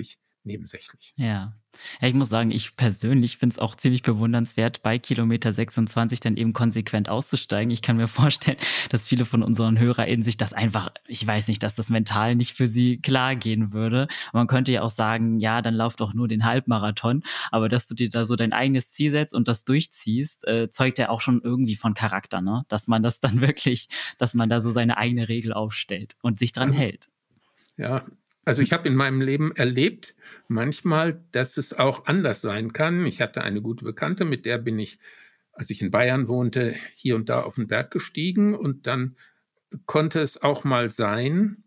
nebensächlich. Ja. Ja, ich muss sagen, ich persönlich finde es auch ziemlich bewundernswert, bei Kilometer sechsundzwanzig dann eben konsequent auszusteigen. Ich kann mir vorstellen, dass viele von unseren HörerInnen sich das einfach, ich weiß nicht, dass das mental nicht für sie klar gehen würde. Und man könnte ja auch sagen, ja, dann lauf doch nur den Halbmarathon. Aber dass du dir da so dein eigenes Ziel setzt und das durchziehst, äh, zeugt ja auch schon irgendwie von Charakter, ne? Dass man das dann wirklich, dass man da so seine eigene Regel aufstellt und sich dran Also, hält. ja, also ich habe in meinem Leben erlebt manchmal, dass es auch anders sein kann. Ich hatte eine gute Bekannte, mit der bin ich, als ich in Bayern wohnte, hier und da auf den Berg gestiegen. Und dann konnte es auch mal sein,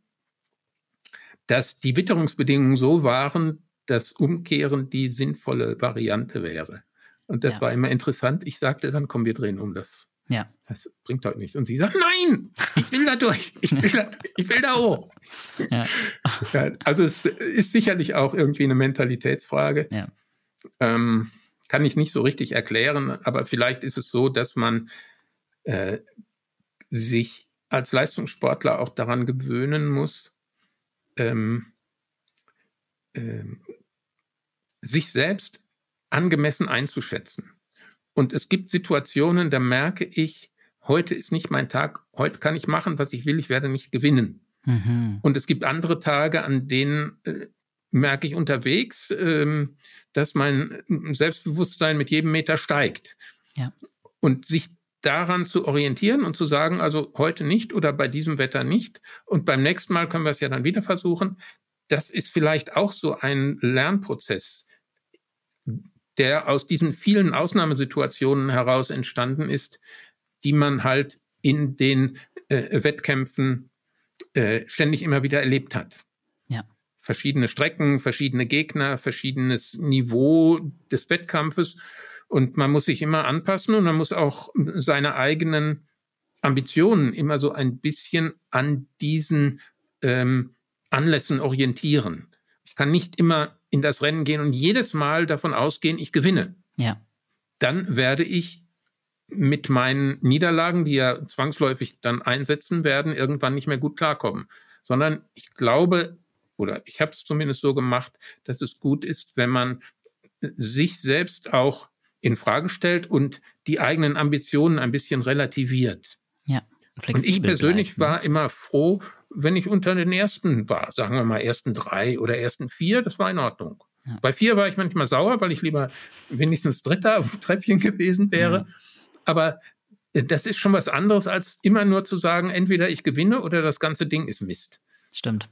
dass die Witterungsbedingungen so waren, dass Umkehren die sinnvolle Variante wäre. Und das Ja. war immer interessant. Ich sagte dann, komm, wir drehen um, das, Ja. das bringt heute nichts. Und sie sagt, nein, ich will da durch, ich will da, ich will da hoch. Ja. Ja, also es ist sicherlich auch irgendwie eine Mentalitätsfrage. Ja. Ähm, kann ich nicht so richtig erklären, aber vielleicht ist es so, dass man äh, sich als Leistungssportler auch daran gewöhnen muss, ähm, ähm, sich selbst angemessen einzuschätzen. Und es gibt Situationen, da merke ich, heute ist nicht mein Tag, heute kann ich machen, was ich will, ich werde nicht gewinnen. Mhm. Und es gibt andere Tage, an denen äh, merke ich unterwegs, ähm, dass mein Selbstbewusstsein mit jedem Meter steigt. Ja. Und sich daran zu orientieren und zu sagen, also heute nicht oder bei diesem Wetter nicht und beim nächsten Mal können wir es ja dann wieder versuchen, das ist vielleicht auch so ein Lernprozess, der aus diesen vielen Ausnahmesituationen heraus entstanden ist, die man halt in den äh, Wettkämpfen äh, ständig immer wieder erlebt hat. Ja. Verschiedene Strecken, verschiedene Gegner, verschiedenes Niveau des Wettkampfes. Und man muss sich immer anpassen und man muss auch seine eigenen Ambitionen immer so ein bisschen an diesen ähm, Anlässen orientieren. Ich kann nicht immer in das Rennen gehen und jedes Mal davon ausgehen, ich gewinne. Ja. Dann werde ich mit meinen Niederlagen, die ja zwangsläufig dann einsetzen werden, irgendwann nicht mehr gut klarkommen. Sondern ich glaube, oder ich habe es zumindest so gemacht, dass es gut ist, wenn man sich selbst auch in Frage stellt und die eigenen Ambitionen ein bisschen relativiert. Ja. Und ich persönlich bleibt, ne? war immer froh, wenn ich unter den ersten war, sagen wir mal ersten drei oder ersten vier, das war in Ordnung. Ja. Bei vier war ich manchmal sauer, weil ich lieber wenigstens Dritter auf dem Treppchen gewesen wäre. Ja. Aber das ist schon was anderes, als immer nur zu sagen, entweder ich gewinne oder das ganze Ding ist Mist. Stimmt.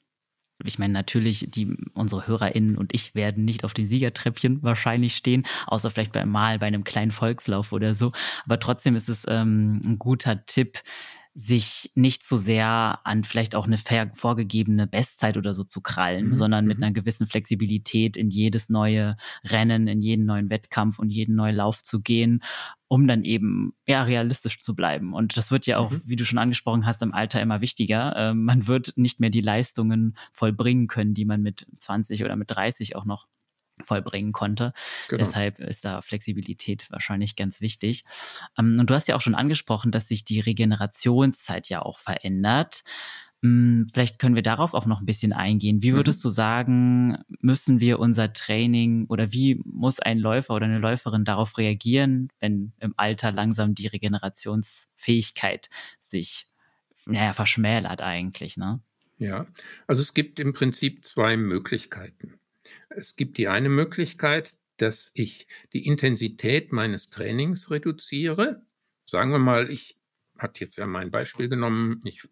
Ich meine, natürlich, die, unsere HörerInnen und ich werden nicht auf den Siegertreppchen wahrscheinlich stehen, außer vielleicht bei, mal bei einem kleinen Volkslauf oder so. Aber trotzdem ist es ähm, ein guter Tipp, sich nicht so sehr an vielleicht auch eine vorgegebene Bestzeit oder so zu krallen, mhm. sondern mit einer gewissen Flexibilität in jedes neue Rennen, in jeden neuen Wettkampf und jeden neuen Lauf zu gehen, um dann eben ja realistisch zu bleiben. Und das wird ja auch, mhm. wie du schon angesprochen hast, im Alter immer wichtiger. Ähm, man wird nicht mehr die Leistungen vollbringen können, die man mit zwanzig oder mit dreißig auch noch vollbringen konnte. Genau. Deshalb ist da Flexibilität wahrscheinlich ganz wichtig. Und du hast ja auch schon angesprochen, dass sich die Regenerationszeit ja auch verändert. Vielleicht können wir darauf auch noch ein bisschen eingehen. Wie würdest mhm. du sagen, müssen wir unser Training oder wie muss ein Läufer oder eine Läuferin darauf reagieren, wenn im Alter langsam die Regenerationsfähigkeit sich naja, verschmälert eigentlich, ne? Ja, also es gibt im Prinzip zwei Möglichkeiten. Es gibt die eine Möglichkeit, dass ich die Intensität meines Trainings reduziere. Sagen wir mal, ich hatte jetzt ja mein Beispiel genommen, ich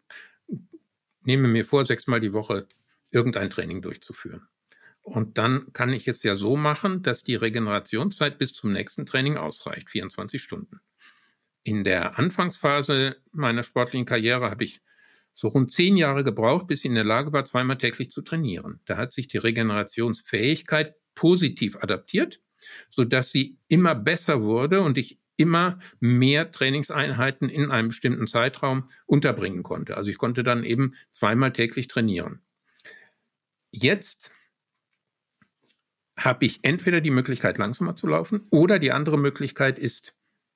nehme mir vor, sechsmal die Woche irgendein Training durchzuführen. Und dann kann ich es ja so machen, dass die Regenerationszeit bis zum nächsten Training ausreicht, vierundzwanzig Stunden. In der Anfangsphase meiner sportlichen Karriere habe ich so rund zehn Jahre gebraucht, bis ich in der Lage war, zweimal täglich zu trainieren. Da hat sich die Regenerationsfähigkeit positiv adaptiert, sodass sie immer besser wurde und ich immer mehr Trainingseinheiten in einem bestimmten Zeitraum unterbringen konnte. Also ich konnte dann eben zweimal täglich trainieren. Jetzt habe ich entweder die Möglichkeit, langsamer zu laufen, oder die andere Möglichkeit ist,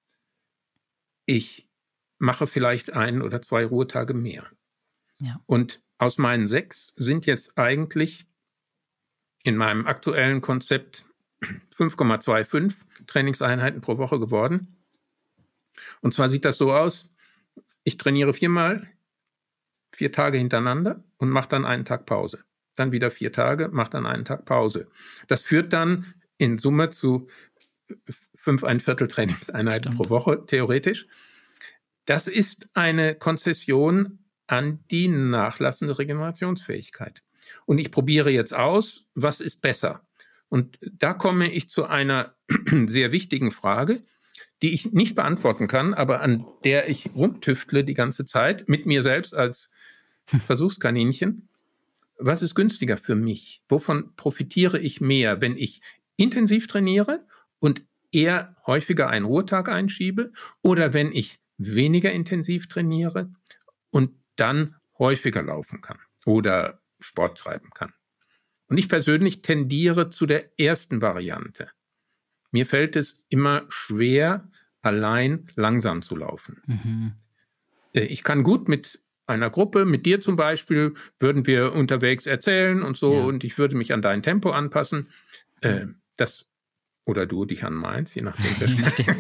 ich mache vielleicht ein oder zwei Ruhetage mehr. Ja. Und aus meinen sechs sind jetzt eigentlich in meinem aktuellen Konzept fünf Komma fünfundzwanzig Trainingseinheiten pro Woche geworden. Und zwar sieht das so aus, ich trainiere viermal, vier Tage hintereinander und mache dann einen Tag Pause. Dann wieder vier Tage, mache dann einen Tag Pause. Das führt dann in Summe zu fünf ein Viertel Trainingseinheiten Stimmt. pro Woche, theoretisch. Das ist eine Konzession an die nachlassende Regenerationsfähigkeit. Und ich probiere jetzt aus, was ist besser? Und da komme ich zu einer sehr wichtigen Frage, die ich nicht beantworten kann, aber an der ich rumtüftle die ganze Zeit, mit mir selbst als Versuchskaninchen. Was ist günstiger für mich? Wovon profitiere ich mehr, wenn ich intensiv trainiere und eher häufiger einen Ruhetag einschiebe oder wenn ich weniger intensiv trainiere und dann häufiger laufen kann oder Sport treiben kann? Und ich persönlich tendiere zu der ersten Variante. Mir fällt es immer schwer, allein langsam zu laufen. Mhm. Ich kann gut mit einer Gruppe, mit dir zum Beispiel, würden wir unterwegs erzählen und so, ja. Und ich würde mich an dein Tempo anpassen. Äh, das, oder du dich an meins, je nachdem.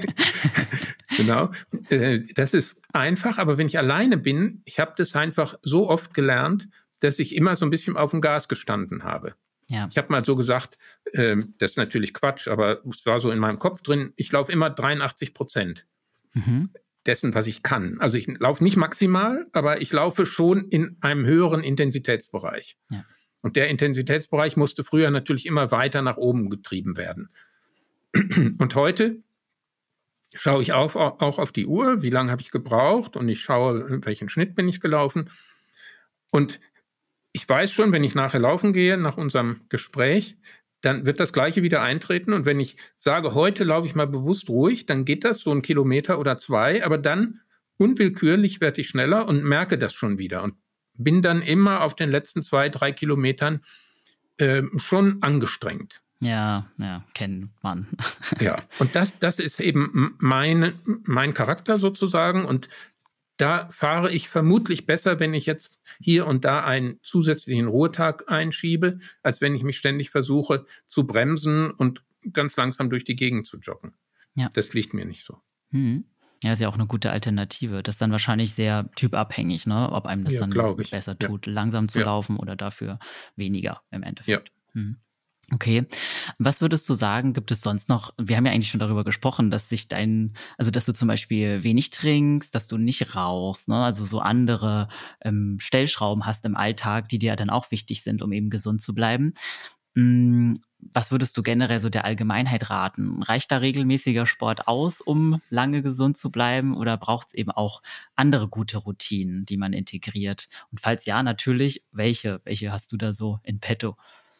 Genau. Äh, das ist einfach, aber wenn ich alleine bin, ich habe das einfach so oft gelernt, dass ich immer so ein bisschen auf dem Gas gestanden habe. Ja. Ich habe mal so gesagt, äh, das ist natürlich Quatsch, aber es war so in meinem Kopf drin, ich laufe immer dreiundachtzig Prozent mhm. dessen, was ich kann. Also ich laufe nicht maximal, aber ich laufe schon in einem höheren Intensitätsbereich. Ja. Und der Intensitätsbereich musste früher natürlich immer weiter nach oben getrieben werden. Und heute schaue ich auf, auch auf die Uhr, wie lange habe ich gebraucht und ich schaue, welchen Schnitt bin ich gelaufen. Und ich weiß schon, wenn ich nachher laufen gehe, nach unserem Gespräch, dann wird das Gleiche wieder eintreten. Und wenn ich sage, heute laufe ich mal bewusst ruhig, dann geht das so einen Kilometer oder zwei. Aber dann unwillkürlich werde ich schneller und merke das schon wieder. Und bin dann immer auf den letzten zwei, drei Kilometern äh, schon angestrengt. Ja, ja, kennt man. Ja, und das, das ist eben meine, mein Charakter sozusagen. Und da fahre ich vermutlich besser, wenn ich jetzt hier und da einen zusätzlichen Ruhetag einschiebe, als wenn ich mich ständig versuche zu bremsen und ganz langsam durch die Gegend zu joggen. Ja. Das liegt mir nicht so. Mhm. Ja, ist ja auch eine gute Alternative. Das ist dann wahrscheinlich sehr typabhängig, ne? Ob einem das ja, dann besser tut, ja. langsam zu ja. laufen oder dafür weniger im Endeffekt. Ja. Mhm. Okay. Was würdest du sagen, gibt es sonst noch, wir haben ja eigentlich schon darüber gesprochen, dass sich dein, also dass du zum Beispiel wenig trinkst, dass du nicht rauchst, ne? Also so andere ähm, Stellschrauben hast im Alltag, die dir dann auch wichtig sind, um eben gesund zu bleiben. Hm, was würdest du generell so der Allgemeinheit raten? Reicht da regelmäßiger Sport aus, um lange gesund zu bleiben, oder braucht es eben auch andere gute Routinen, die man integriert? Und falls ja, natürlich, welche? Welche hast du da so in petto?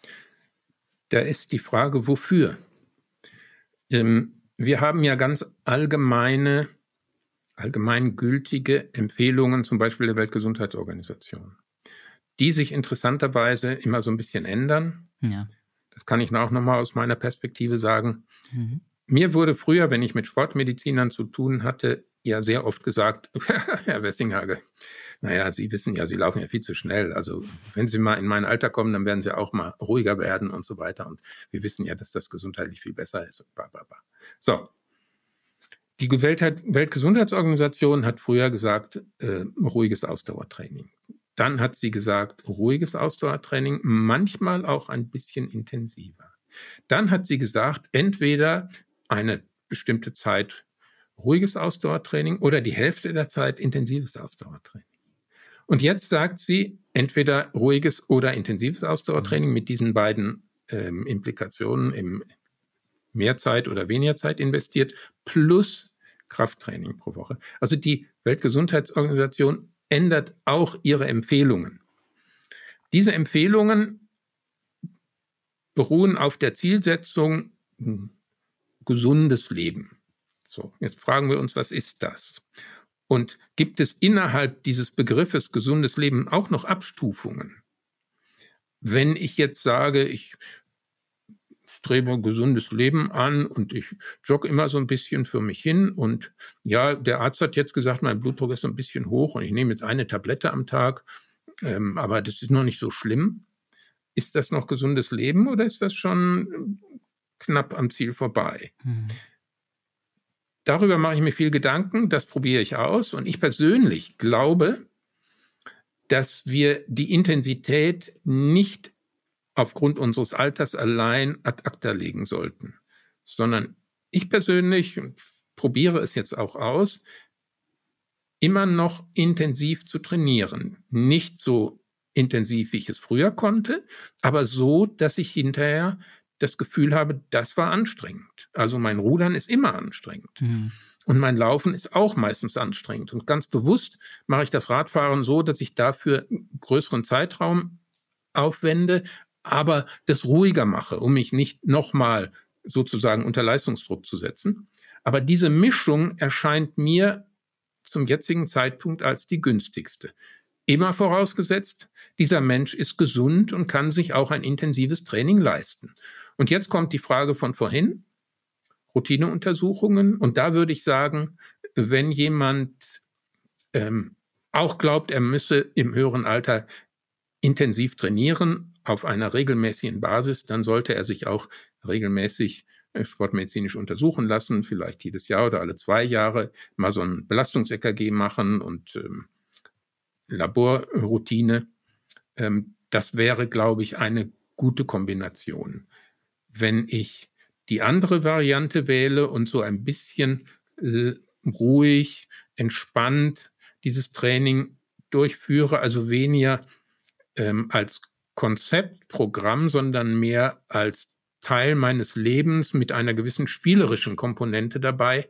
Da ist die Frage, wofür? Ähm, wir haben ja ganz allgemeine, allgemeingültige Empfehlungen, zum Beispiel der Weltgesundheitsorganisation, die sich interessanterweise immer so ein bisschen ändern. Ja. Das kann ich auch nochmal aus meiner Perspektive sagen. Mhm. Mir wurde früher, wenn ich mit Sportmedizinern zu tun hatte, ja sehr oft gesagt, Herr Wessinghage, naja, Sie wissen ja, Sie laufen ja viel zu schnell. Also wenn Sie mal in mein Alter kommen, dann werden Sie auch mal ruhiger werden und so weiter. Und wir wissen ja, dass das gesundheitlich viel besser ist. Und bla, bla, bla. So, die Weltgesundheitsorganisation hat früher gesagt, äh, ruhiges Ausdauertraining. Dann hat sie gesagt, ruhiges Ausdauertraining, manchmal auch ein bisschen intensiver. Dann hat sie gesagt, entweder eine bestimmte Zeit ruhiges Ausdauertraining oder die Hälfte der Zeit intensives Ausdauertraining. Und jetzt sagt sie, entweder ruhiges oder intensives Ausdauertraining mit diesen beiden ähm, Implikationen im mehr Zeit oder weniger Zeit investiert, plus Krafttraining pro Woche. Also die Weltgesundheitsorganisation ändert auch ihre Empfehlungen. Diese Empfehlungen beruhen auf der Zielsetzung hm, gesundes Leben. So, jetzt fragen wir uns, was ist das? Und gibt es innerhalb dieses Begriffes gesundes Leben auch noch Abstufungen? Wenn ich jetzt sage, ich strebe ein gesundes Leben an und ich jogge immer so ein bisschen für mich hin und ja, der Arzt hat jetzt gesagt, mein Blutdruck ist so ein bisschen hoch und ich nehme jetzt eine Tablette am Tag, ähm, aber das ist noch nicht so schlimm. ist das noch gesundes Leben oder ist das schon knapp am Ziel vorbei? Mhm. Darüber mache ich mir viel Gedanken, das probiere ich aus. Und ich persönlich glaube, dass wir die Intensität nicht aufgrund unseres Alters allein ad acta legen sollten, sondern ich persönlich probiere es jetzt auch aus, immer noch intensiv zu trainieren. Nicht so intensiv, wie ich es früher konnte, aber so, dass ich hinterher das Gefühl habe, das war anstrengend. Also mein Rudern ist immer anstrengend. Mhm. Und mein Laufen ist auch meistens anstrengend. Und ganz bewusst mache ich das Radfahren so, dass ich dafür einen größeren Zeitraum aufwende, aber das ruhiger mache, um mich nicht nochmal sozusagen unter Leistungsdruck zu setzen. Aber diese Mischung erscheint mir zum jetzigen Zeitpunkt als die günstigste. Immer vorausgesetzt, dieser Mensch ist gesund und kann sich auch ein intensives Training leisten. Und jetzt kommt die Frage von vorhin, Routineuntersuchungen. Und da würde ich sagen, wenn jemand ähm, auch glaubt, er müsse im höheren Alter intensiv trainieren auf einer regelmäßigen Basis, dann sollte er sich auch regelmäßig äh, sportmedizinisch untersuchen lassen, vielleicht jedes Jahr oder alle zwei Jahre mal so ein Belastungs-E K G machen und ähm, Laborroutine. Ähm, das wäre, glaube ich, eine gute Kombination. Wenn ich die andere Variante wähle und so ein bisschen äh, ruhig, entspannt dieses Training durchführe, also weniger ähm, als Konzeptprogramm, sondern mehr als Teil meines Lebens mit einer gewissen spielerischen Komponente dabei,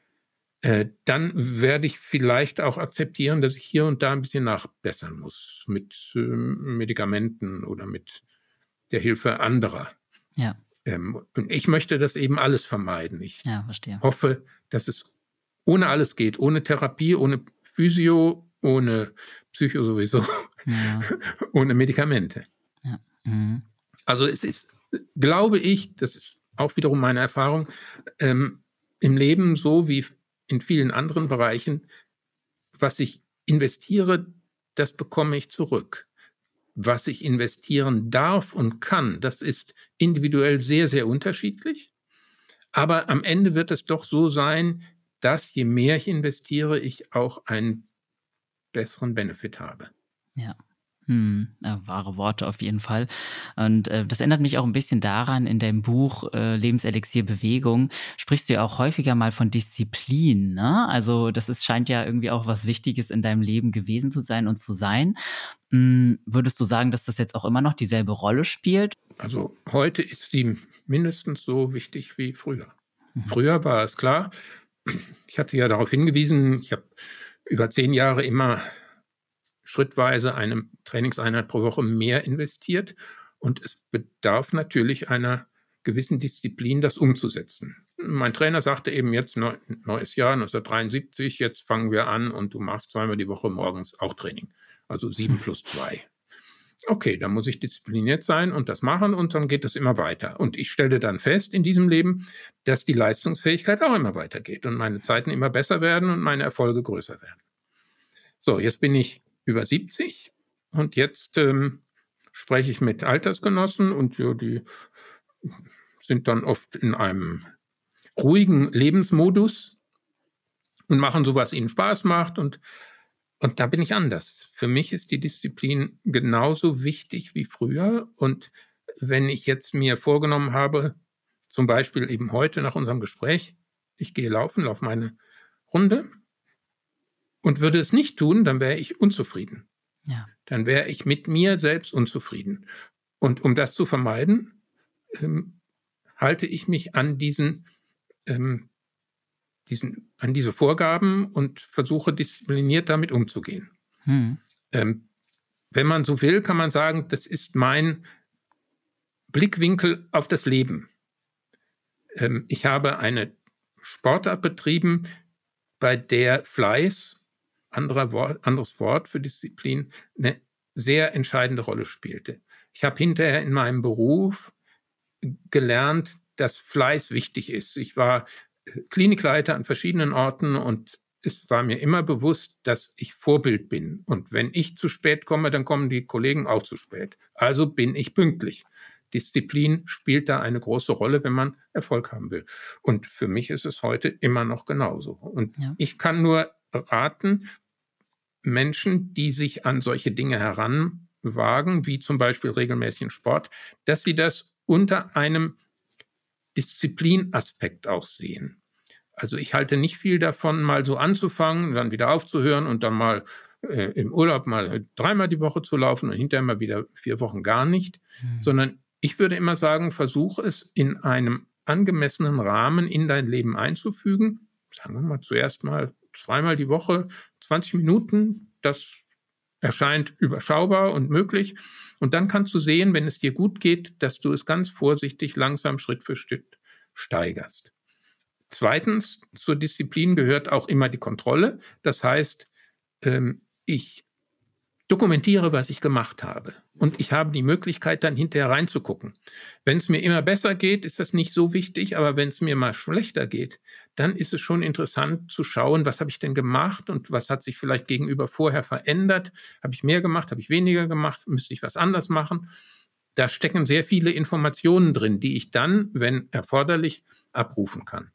äh, dann werde ich vielleicht auch akzeptieren, dass ich hier und da ein bisschen nachbessern muss mit ähm, Medikamenten oder mit der Hilfe anderer. Ja, Ähm, und ich möchte das eben alles vermeiden. Ich ja, verstehe. hoffe, dass es ohne alles geht, ohne Therapie, ohne Physio, ohne Psycho sowieso, Ja, ohne Medikamente. ja. Mhm. Also es ist, glaube ich, das ist auch wiederum meine Erfahrung, ähm, im Leben so wie in vielen anderen Bereichen, was ich investiere, das bekomme ich zurück. Was ich investieren darf und kann, das ist individuell sehr, sehr unterschiedlich. Aber am Ende wird es doch so sein, dass je mehr ich investiere, ich auch einen besseren Benefit habe. Ja. Hm, äh, wahre Worte auf jeden Fall. Und äh, das erinnert mich auch ein bisschen daran, in deinem Buch äh, Lebenselixier Bewegung sprichst du ja auch häufiger mal von Disziplin. Ne? Also das ist, scheint ja irgendwie auch was Wichtiges in deinem Leben gewesen zu sein und zu sein. Hm, würdest du sagen, dass das jetzt auch immer noch dieselbe Rolle spielt? Also heute ist sie mindestens so wichtig wie früher. Mhm. Früher war es klar, ich hatte ja darauf hingewiesen, ich habe über zehn Jahre immer schrittweise eine Trainingseinheit pro Woche mehr investiert und es bedarf natürlich einer gewissen Disziplin, das umzusetzen. Mein Trainer sagte eben jetzt, neu, neues Jahr, neunzehnhundertdreiundsiebzig, jetzt fangen wir an und du machst zweimal die Woche morgens auch Training, also sieben plus zwei. Okay, dann muss ich diszipliniert sein und das machen und dann geht es immer weiter. Und ich stelle dann fest in diesem Leben, dass die Leistungsfähigkeit auch immer weitergeht und meine Zeiten immer besser werden und meine Erfolge größer werden. So, jetzt bin ich über siebzig und jetzt ähm, spreche ich mit Altersgenossen und ja, die sind dann oft in einem ruhigen Lebensmodus und machen so, was ihnen Spaß macht und Und da bin ich anders. Für mich ist die Disziplin genauso wichtig wie früher. Und wenn ich jetzt mir vorgenommen habe, zum Beispiel eben heute nach unserem Gespräch, ich gehe laufen, laufe meine Runde und würde es nicht tun, dann wäre ich unzufrieden. Ja. Dann wäre ich mit mir selbst unzufrieden. Und um das zu vermeiden, ähm, halte ich mich an diesen, ähm, diesen, an diese Vorgaben und versuche diszipliniert damit umzugehen. Hm. Ähm, wenn man so will, kann man sagen, das ist mein Blickwinkel auf das Leben. Ähm, ich habe eine Sportart betrieben, bei der Fleiß, anderer Wort, anderes Wort für Disziplin, eine sehr entscheidende Rolle spielte. Ich habe hinterher in meinem Beruf gelernt, dass Fleiß wichtig ist. Ich war Klinikleiter an verschiedenen Orten und es war mir immer bewusst, dass ich Vorbild bin. Und wenn ich zu spät komme, dann kommen die Kollegen auch zu spät. Also bin ich pünktlich. Disziplin spielt da eine große Rolle, wenn man Erfolg haben will. Und für mich ist es heute immer noch genauso. Und ja. ich kann nur raten, Menschen, die sich an solche Dinge heranwagen, wie zum Beispiel regelmäßigen Sport, dass sie das unter einem Disziplinaspekt auch sehen. Also ich halte nicht viel davon, mal so anzufangen, dann wieder aufzuhören und dann mal äh, im Urlaub mal dreimal die Woche zu laufen und hinterher mal wieder vier Wochen gar nicht, mhm. sondern ich würde immer sagen, versuche es in einem angemessenen Rahmen in dein Leben einzufügen. Sagen wir mal zuerst mal zweimal die Woche, zwanzig Minuten, das erscheint überschaubar und möglich. Und dann kannst du sehen, wenn es dir gut geht, dass du es ganz vorsichtig, langsam, Schritt für Schritt steigerst. Zweitens, zur Disziplin gehört auch immer die Kontrolle. Das heißt, ähm, ich dokumentiere, was ich gemacht habe. Und ich habe die Möglichkeit, dann hinterher reinzugucken. Wenn es mir immer besser geht, ist das nicht so wichtig. Aber wenn es mir mal schlechter geht, dann ist es schon interessant zu schauen, was habe ich denn gemacht und was hat sich vielleicht gegenüber vorher verändert. Habe ich mehr gemacht, habe ich weniger gemacht, müsste ich was anders machen? Da stecken sehr viele Informationen drin, die ich dann, wenn erforderlich, abrufen kann.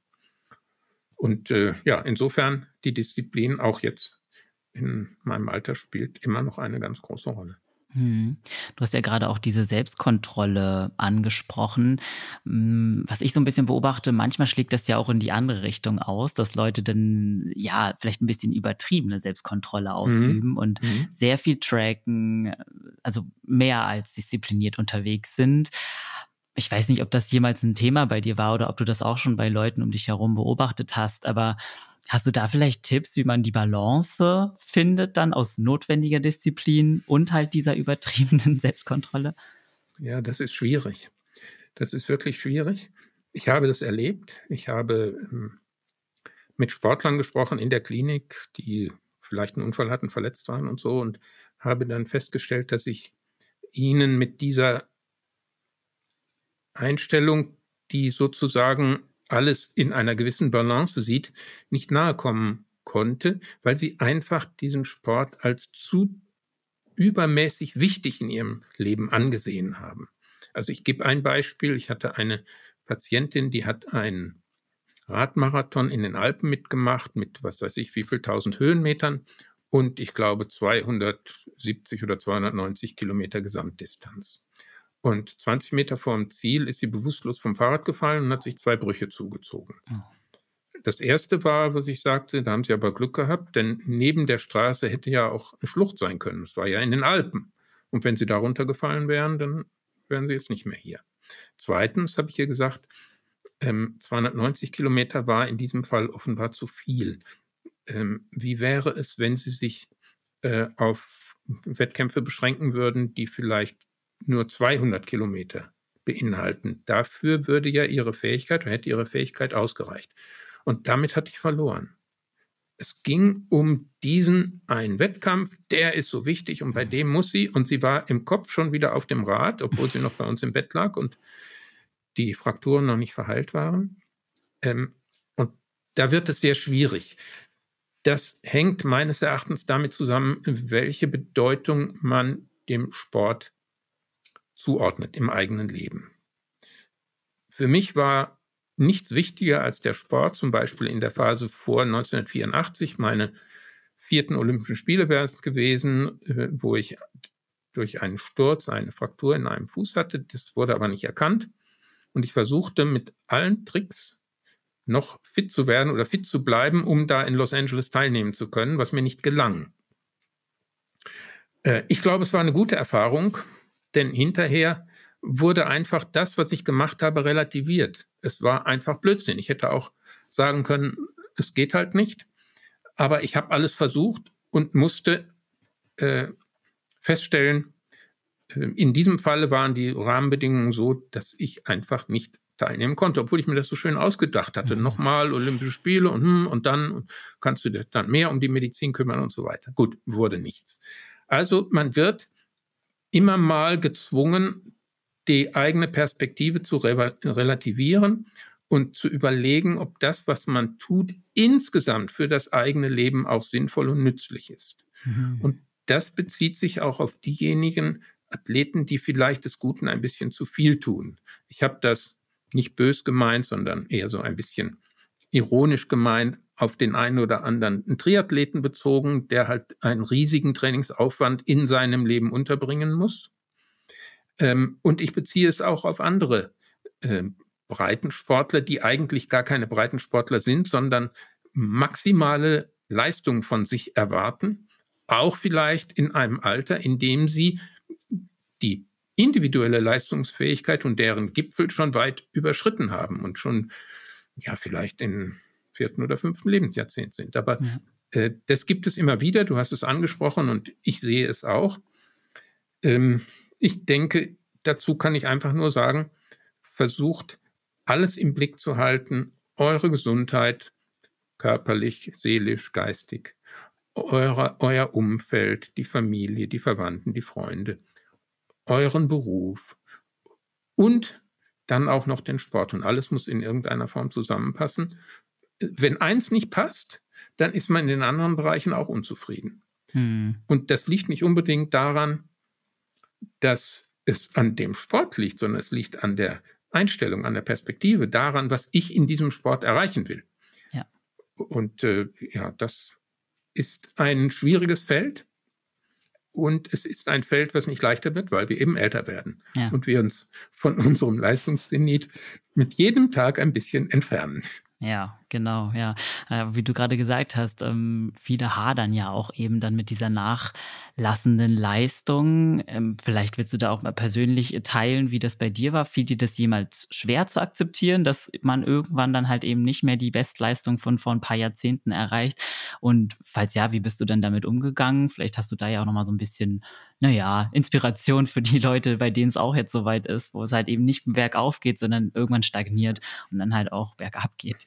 Und äh, ja, insofern die Disziplin auch jetzt in meinem Alter spielt immer noch eine ganz große Rolle. Hm. Du hast ja gerade auch diese Selbstkontrolle angesprochen. Was ich so ein bisschen beobachte, manchmal schlägt das ja auch in die andere Richtung aus, dass Leute dann ja vielleicht ein bisschen übertriebene Selbstkontrolle ausüben mhm. und mhm. sehr viel tracken, also mehr als diszipliniert unterwegs sind. Ich weiß nicht, ob das jemals ein Thema bei dir war oder ob du das auch schon bei Leuten um dich herum beobachtet hast, aber hast du da vielleicht Tipps, wie man die Balance findet dann aus notwendiger Disziplin und halt dieser übertriebenen Selbstkontrolle? Ja, das ist schwierig. Das ist wirklich schwierig. Ich habe das erlebt. Ich habe ähm, mit Sportlern gesprochen in der Klinik, die vielleicht einen Unfall hatten, verletzt waren und so, und habe dann festgestellt, dass ich ihnen mit dieser Einstellung, die sozusagen alles in einer gewissen Balance sieht, nicht nahe kommen konnte, weil sie einfach diesen Sport als zu übermäßig wichtig in ihrem Leben angesehen haben. Also ich gebe ein Beispiel. Ich hatte eine Patientin, die hat einen Radmarathon in den Alpen mitgemacht mit, was weiß ich, wie viel tausend Höhenmetern und ich glaube zweihundertsiebzig oder zweihundertneunzig Kilometer Gesamtdistanz. Und zwanzig Meter vorm Ziel ist sie bewusstlos vom Fahrrad gefallen und hat sich zwei Brüche zugezogen. Oh. Das erste war, was ich sagte, da haben sie aber Glück gehabt, denn neben der Straße hätte ja auch eine Schlucht sein können. Es war ja in den Alpen. Und wenn sie da runtergefallen wären, dann wären sie jetzt nicht mehr hier. Zweitens habe ich ihr gesagt, ähm, zweihundertneunzig Kilometer war in diesem Fall offenbar zu viel. Ähm, wie wäre es, wenn sie sich äh, auf Wettkämpfe beschränken würden, die vielleicht nur zweihundert Kilometer beinhalten? Dafür würde ja ihre Fähigkeit, oder hätte ihre Fähigkeit ausgereicht. Und damit hatte ich verloren. Es ging um diesen einen Wettkampf, der ist so wichtig und bei dem muss sie, und sie war im Kopf schon wieder auf dem Rad, obwohl sie noch bei uns im Bett lag und die Frakturen noch nicht verheilt waren. Ähm, und da wird es sehr schwierig. Das hängt meines Erachtens damit zusammen, welche Bedeutung man dem Sport zuordnet im eigenen Leben. Für mich war nichts wichtiger als der Sport, zum Beispiel in der Phase vor neunzehnhundertvierundachtzig. Meine vierten Olympischen Spiele wären es gewesen, wo ich durch einen Sturz eine Fraktur in einem Fuß hatte. Das wurde aber nicht erkannt. Und ich versuchte mit allen Tricks noch fit zu werden oder fit zu bleiben, um da in Los Angeles teilnehmen zu können, was mir nicht gelang. Ich glaube, es war eine gute Erfahrung, denn hinterher wurde einfach das, was ich gemacht habe, relativiert. Es war einfach Blödsinn. Ich hätte auch sagen können, es geht halt nicht. Aber ich habe alles versucht und musste äh, feststellen, äh, in diesem Falle waren die Rahmenbedingungen so, dass ich einfach nicht teilnehmen konnte, obwohl ich mir das so schön ausgedacht hatte. Mhm. Nochmal Olympische Spiele und, und dann kannst du dir dann mehr um die Medizin kümmern und so weiter. Gut, wurde nichts. Also man wird immer mal gezwungen, die eigene Perspektive zu re- relativieren und zu überlegen, ob das, was man tut, insgesamt für das eigene Leben auch sinnvoll und nützlich ist. Mhm. Und das bezieht sich auch auf diejenigen Athleten, die vielleicht des Guten ein bisschen zu viel tun. Ich habe das nicht bös gemeint, sondern eher so ein bisschen ironisch gemeint, auf den einen oder anderen Triathleten bezogen, der halt einen riesigen Trainingsaufwand in seinem Leben unterbringen muss. Ähm, und ich beziehe es auch auf andere äh, Breitensportler, die eigentlich gar keine Breitensportler sind, sondern maximale Leistung von sich erwarten, auch vielleicht in einem Alter, in dem sie die individuelle Leistungsfähigkeit und deren Gipfel schon weit überschritten haben und schon ja vielleicht im vierten oder fünften Lebensjahrzehnt sind. Aber Ja. äh, das gibt es immer wieder, du hast es angesprochen und ich sehe es auch. Ähm, ich denke, dazu kann ich einfach nur sagen, versucht alles im Blick zu halten, eure Gesundheit, körperlich, seelisch, geistig, eure, euer Umfeld, die Familie, die Verwandten, die Freunde, euren Beruf und dann auch noch den Sport. Und alles muss in irgendeiner Form zusammenpassen. Wenn eins nicht passt, dann ist man in den anderen Bereichen auch unzufrieden. Hm. Und das liegt nicht unbedingt daran, dass es an dem Sport liegt, sondern es liegt an der Einstellung, an der Perspektive, daran, was ich in diesem Sport erreichen will. Ja. Und äh, ja, das ist ein schwieriges Feld. Und es ist ein Feld, was nicht leichter wird, weil wir eben älter werden. Ja. Und wir uns von unserem Leistungszenit mit jedem Tag ein bisschen entfernen. Ja, genau, ja. Äh, wie du gerade gesagt hast, ähm, viele hadern ja auch eben dann mit dieser nachlassenden Leistung. Ähm, vielleicht willst du da auch mal persönlich teilen, wie das bei dir war. Fiel dir das jemals schwer zu akzeptieren, dass man irgendwann dann halt eben nicht mehr die Bestleistung von vor ein paar Jahrzehnten erreicht? Und falls ja, wie bist du dann damit umgegangen? Vielleicht hast du da ja auch nochmal so ein bisschen, naja, Inspiration für die Leute, bei denen es auch jetzt so weit ist, wo es halt eben nicht bergauf geht, sondern irgendwann stagniert und dann halt auch bergab geht.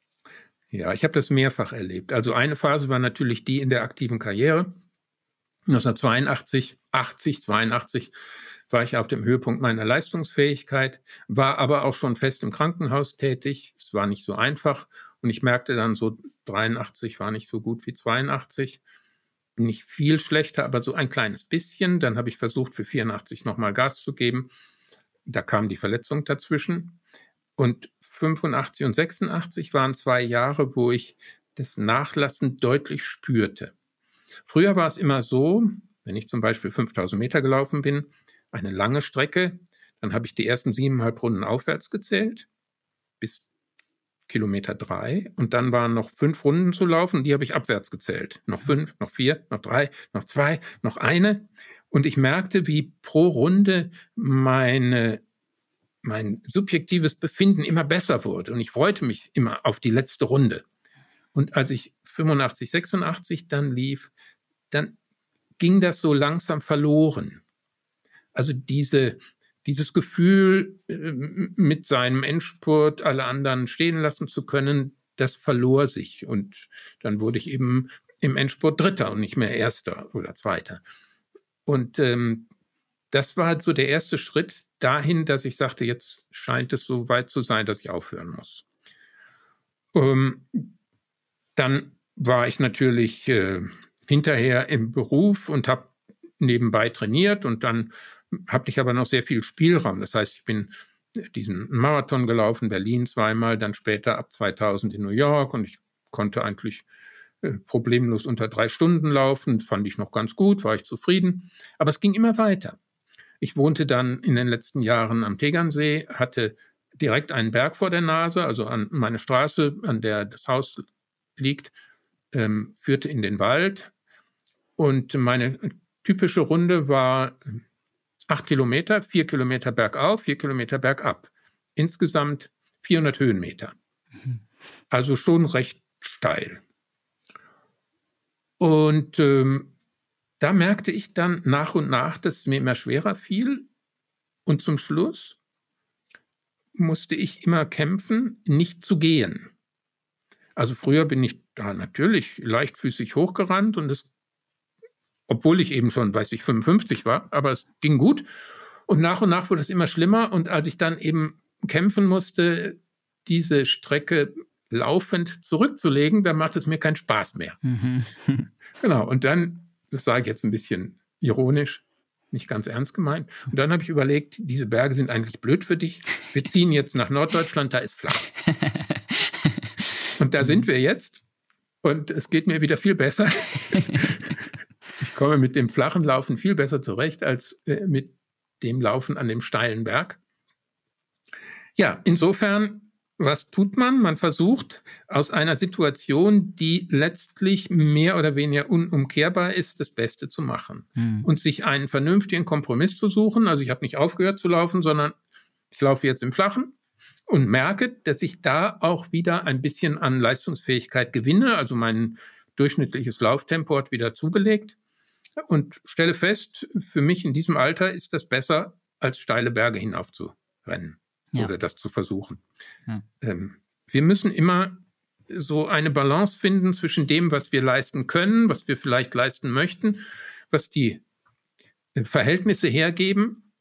Ja, ich habe das mehrfach erlebt. Also eine Phase war natürlich die in der aktiven Karriere. neunzehnhundertzweiundachtzig, achtzig, zweiundachtzig war ich auf dem Höhepunkt meiner Leistungsfähigkeit, war aber auch schon fest im Krankenhaus tätig. Es war nicht so einfach und ich merkte dann so, dreiundachtzig war nicht so gut wie zweiundachtzig. Nicht viel schlechter, aber so ein kleines bisschen. Dann habe ich versucht, für vierundachtzig nochmal Gas zu geben. Da kam die Verletzung dazwischen. Und fünfundachtzig und sechsundachtzig waren zwei Jahre, wo ich das Nachlassen deutlich spürte. Früher war es immer so, wenn ich zum Beispiel fünftausend Meter gelaufen bin, eine lange Strecke, dann habe ich die ersten siebeneinhalb Runden aufwärts gezählt, bis Kilometer drei. Und dann waren noch fünf Runden zu laufen, die habe ich abwärts gezählt. Noch fünf, noch vier, noch drei, noch zwei, noch eine. Und ich merkte, wie pro Runde meine mein subjektives Befinden immer besser wurde und ich freute mich immer auf die letzte Runde. Und als ich fünfundachtzig, sechsundachtzig dann lief, dann ging das so langsam verloren. Also diese, dieses Gefühl, mit seinem Endspurt alle anderen stehen lassen zu können, das verlor sich. Und dann wurde ich eben im Endspurt Dritter und nicht mehr Erster oder Zweiter. Und ähm, das war halt so der erste Schritt dahin, dass ich sagte, jetzt scheint es so weit zu sein, dass ich aufhören muss. Ähm, dann war ich natürlich äh, hinterher im Beruf und habe nebenbei trainiert und dann hatte ich aber noch sehr viel Spielraum. Das heißt, ich bin diesen Marathon gelaufen, Berlin zweimal, dann später ab zweitausend in New York und ich konnte eigentlich äh, problemlos unter drei Stunden laufen. Das fand ich noch ganz gut, war ich zufrieden. Aber es ging immer weiter. Ich wohnte dann in den letzten Jahren am Tegernsee, hatte direkt einen Berg vor der Nase, also an meine Straße, an der das Haus liegt, ähm, führte in den Wald. Und meine typische Runde war acht Kilometer, vier Kilometer bergauf, vier Kilometer bergab. Insgesamt vierhundert Höhenmeter. Mhm. Also schon recht steil. Und ähm, da merkte ich dann nach und nach, dass es mir immer schwerer fiel. Und zum Schluss musste ich immer kämpfen, nicht zu gehen. Also früher bin ich da natürlich leichtfüßig hochgerannt und es, obwohl ich eben schon, weiß ich, fünfundfünfzig war, aber es ging gut. Und nach und nach wurde es immer schlimmer. Und als ich dann eben kämpfen musste, diese Strecke laufend zurückzulegen, dann macht es mir keinen Spaß mehr. Mhm. Genau, und dann, das sage ich jetzt ein bisschen ironisch, nicht ganz ernst gemeint, und dann habe ich überlegt, diese Berge sind eigentlich blöd für dich. Wir ziehen jetzt nach Norddeutschland, da ist flach. Und da sind wir jetzt und es geht mir wieder viel besser. Ich komme mit dem flachen Laufen viel besser zurecht als äh, mit dem Laufen an dem steilen Berg. Ja, insofern, was tut man? Man versucht aus einer Situation, die letztlich mehr oder weniger unumkehrbar ist, das Beste zu machen. Hm. Und sich einen vernünftigen Kompromiss zu suchen. Also ich habe nicht aufgehört zu laufen, sondern ich laufe jetzt im Flachen und merke, dass ich da auch wieder ein bisschen an Leistungsfähigkeit gewinne. Also mein durchschnittliches Lauftempo hat wieder zugelegt. Und stelle fest, für mich in diesem Alter ist das besser, als steile Berge hinauf zu rennen. Ja. Oder das zu versuchen. Ja. Ähm, wir müssen immer so eine Balance finden zwischen dem, was wir leisten können, was wir vielleicht leisten möchten, was die Verhältnisse hergeben.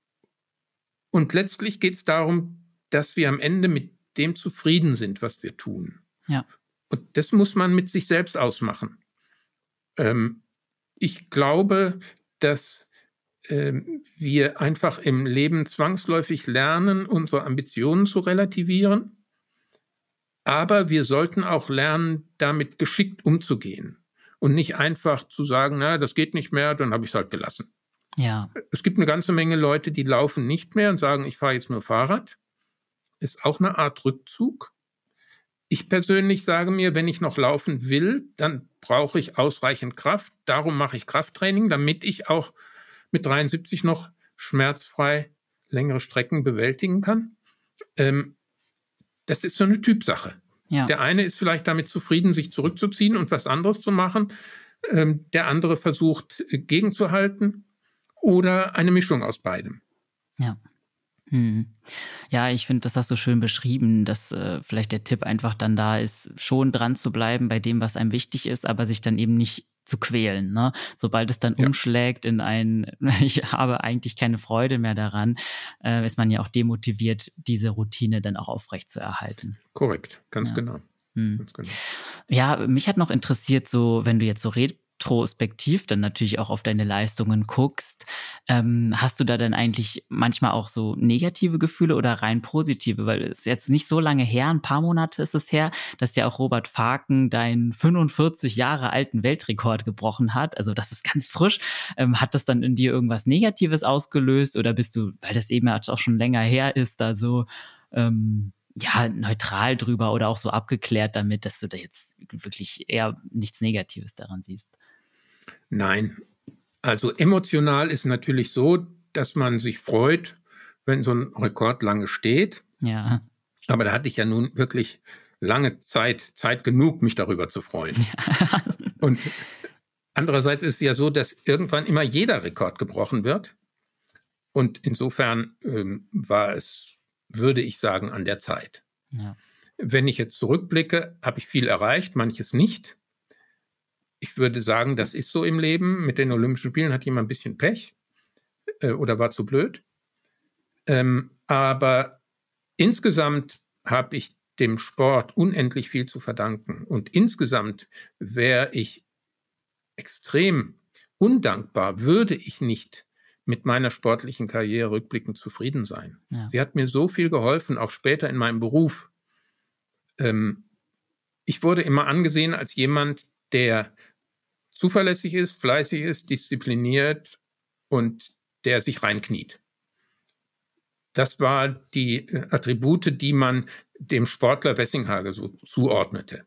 Und letztlich geht es darum, dass wir am Ende mit dem zufrieden sind, was wir tun. Ja. Und das muss man mit sich selbst ausmachen. Ähm, ich glaube, dass wir einfach im Leben zwangsläufig lernen, unsere Ambitionen zu relativieren. Aber wir sollten auch lernen, damit geschickt umzugehen. Und nicht einfach zu sagen, na, das geht nicht mehr, dann habe ich es halt gelassen. Ja. Es gibt eine ganze Menge Leute, die laufen nicht mehr und sagen, ich fahre jetzt nur Fahrrad. Ist auch eine Art Rückzug. Ich persönlich sage mir, wenn ich noch laufen will, dann brauche ich ausreichend Kraft. Darum mache ich Krafttraining, damit ich auch mit dreiundsiebzig noch schmerzfrei längere Strecken bewältigen kann. Ähm, das ist so eine Typsache. Ja. Der eine ist vielleicht damit zufrieden, sich zurückzuziehen und was anderes zu machen. Ähm, der andere versucht, äh, gegenzuhalten oder eine Mischung aus beidem. Ja. Hm. Ja, ich finde, das hast du schön beschrieben, dass äh, vielleicht der Tipp einfach dann da ist, schon dran zu bleiben bei dem, was einem wichtig ist, aber sich dann eben nicht zu quälen. Ne? Sobald es dann ja. umschlägt in ein, ich habe eigentlich keine Freude mehr daran, äh, ist man ja auch demotiviert, diese Routine dann auch aufrecht zu erhalten. Korrekt, ganz, ja. genau. Hm. ganz genau. Ja, mich hat noch interessiert, so wenn du jetzt so retrospektiv dann natürlich auch auf deine Leistungen guckst, ähm, hast du da dann eigentlich manchmal auch so negative Gefühle oder rein positive? Weil es ist jetzt nicht so lange her, ein paar Monate ist es her, dass ja auch Robert Faken deinen fünfundvierzig Jahre alten Weltrekord gebrochen hat. Also das ist ganz frisch. Ähm, hat das dann in dir irgendwas Negatives ausgelöst oder bist du, weil das eben auch schon länger her ist, da so ähm, ja, neutral drüber oder auch so abgeklärt damit, dass du da jetzt wirklich eher nichts Negatives daran siehst? Nein. Also emotional ist natürlich so, dass man sich freut, wenn so ein Rekord lange steht. Ja. Aber da hatte ich ja nun wirklich lange Zeit, Zeit genug, mich darüber zu freuen. Ja. Und andererseits ist es ja so, dass irgendwann immer jeder Rekord gebrochen wird. Und insofern ähm, war es, würde ich sagen, an der Zeit. Ja. Wenn ich jetzt zurückblicke, habe ich viel erreicht, manches nicht. Ich würde sagen, das ist so im Leben. Mit den Olympischen Spielen hat jemand ein bisschen Pech äh, oder war zu blöd. Ähm, aber insgesamt habe ich dem Sport unendlich viel zu verdanken. Und insgesamt wäre ich extrem undankbar, würde ich nicht mit meiner sportlichen Karriere rückblickend zufrieden sein. Ja. Sie hat mir so viel geholfen, auch später in meinem Beruf. Ähm, ich wurde immer angesehen als jemand, der zuverlässig ist, fleißig ist, diszipliniert und der sich reinkniet. Das war die Attribute, die man dem Sportler Wessinghage so zuordnete.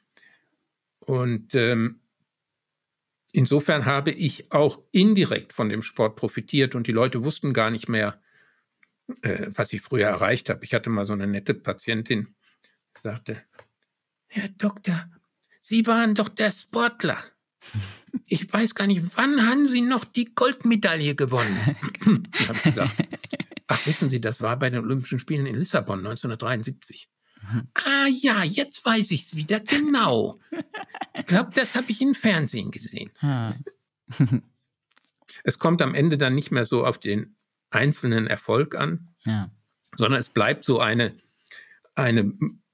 Und ähm, insofern habe ich auch indirekt von dem Sport profitiert und die Leute wussten gar nicht mehr, äh, was ich früher erreicht habe. Ich hatte mal so eine nette Patientin, die sagte, Herr Doktor, Sie waren doch der Sportler. Ich weiß gar nicht, wann haben Sie noch die Goldmedaille gewonnen? Ich habe gesagt, ach, wissen Sie, das war bei den Olympischen Spielen in Lissabon neunzehnhundertdreiundsiebzig. Mhm. Ah ja, jetzt weiß ich es wieder, genau. Ich glaube, das habe ich im Fernsehen gesehen. Es kommt am Ende dann nicht mehr so auf den einzelnen Erfolg an, ja. sondern es bleibt so eine, eine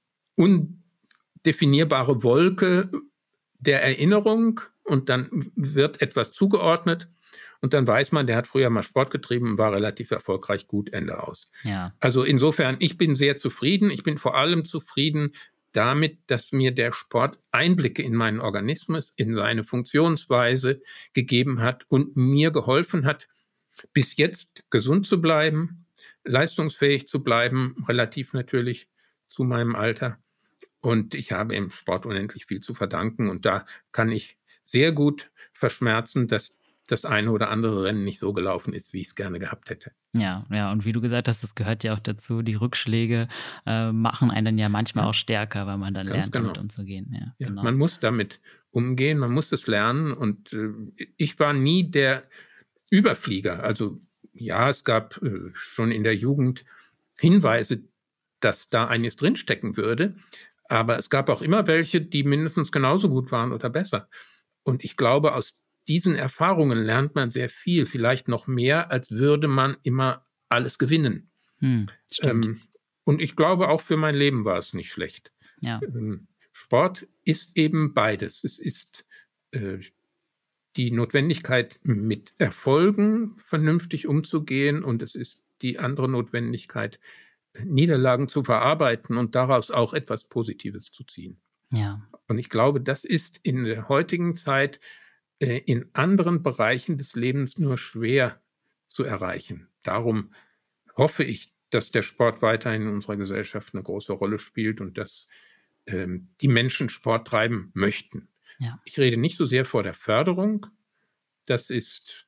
undefinierbare Wolke der Erinnerung und dann wird etwas zugeordnet und dann weiß man, der hat früher mal Sport getrieben und war relativ erfolgreich, gut, Ende aus. Ja. Also insofern, ich bin sehr zufrieden. Ich bin vor allem zufrieden damit, dass mir der Sport Einblicke in meinen Organismus, in seine Funktionsweise gegeben hat und mir geholfen hat, bis jetzt gesund zu bleiben, leistungsfähig zu bleiben, relativ natürlich zu meinem Alter. Und ich habe im Sport unendlich viel zu verdanken. Und da kann ich sehr gut verschmerzen, dass das eine oder andere Rennen nicht so gelaufen ist, wie ich es gerne gehabt hätte. Ja, ja, und wie du gesagt hast, das gehört ja auch dazu. Die Rückschläge äh, machen einen dann ja manchmal Ja. auch stärker, weil man dann Ganz lernt, genau. damit umzugehen. Ja, Ja, genau. man muss damit umgehen, man muss es lernen. Und äh, ich war nie der Überflieger. Also ja, es gab äh, schon in der Jugend Hinweise, dass da einiges drinstecken würde. Aber es gab auch immer welche, die mindestens genauso gut waren oder besser. Und ich glaube, aus diesen Erfahrungen lernt man sehr viel, vielleicht noch mehr, als würde man immer alles gewinnen. Hm, stimmt. Ähm, und ich glaube, auch für mein Leben war es nicht schlecht. Ja. Ähm, Sport ist eben beides. Es ist äh, die Notwendigkeit, mit Erfolgen vernünftig umzugehen und es ist die andere Notwendigkeit, Niederlagen zu verarbeiten und daraus auch etwas Positives zu ziehen. Ja. Und ich glaube, das ist in der heutigen Zeit äh, in anderen Bereichen des Lebens nur schwer zu erreichen. Darum hoffe ich, dass der Sport weiterhin in unserer Gesellschaft eine große Rolle spielt und dass ähm, die Menschen Sport treiben möchten. Ja. Ich rede nicht so sehr vor der Förderung, das ist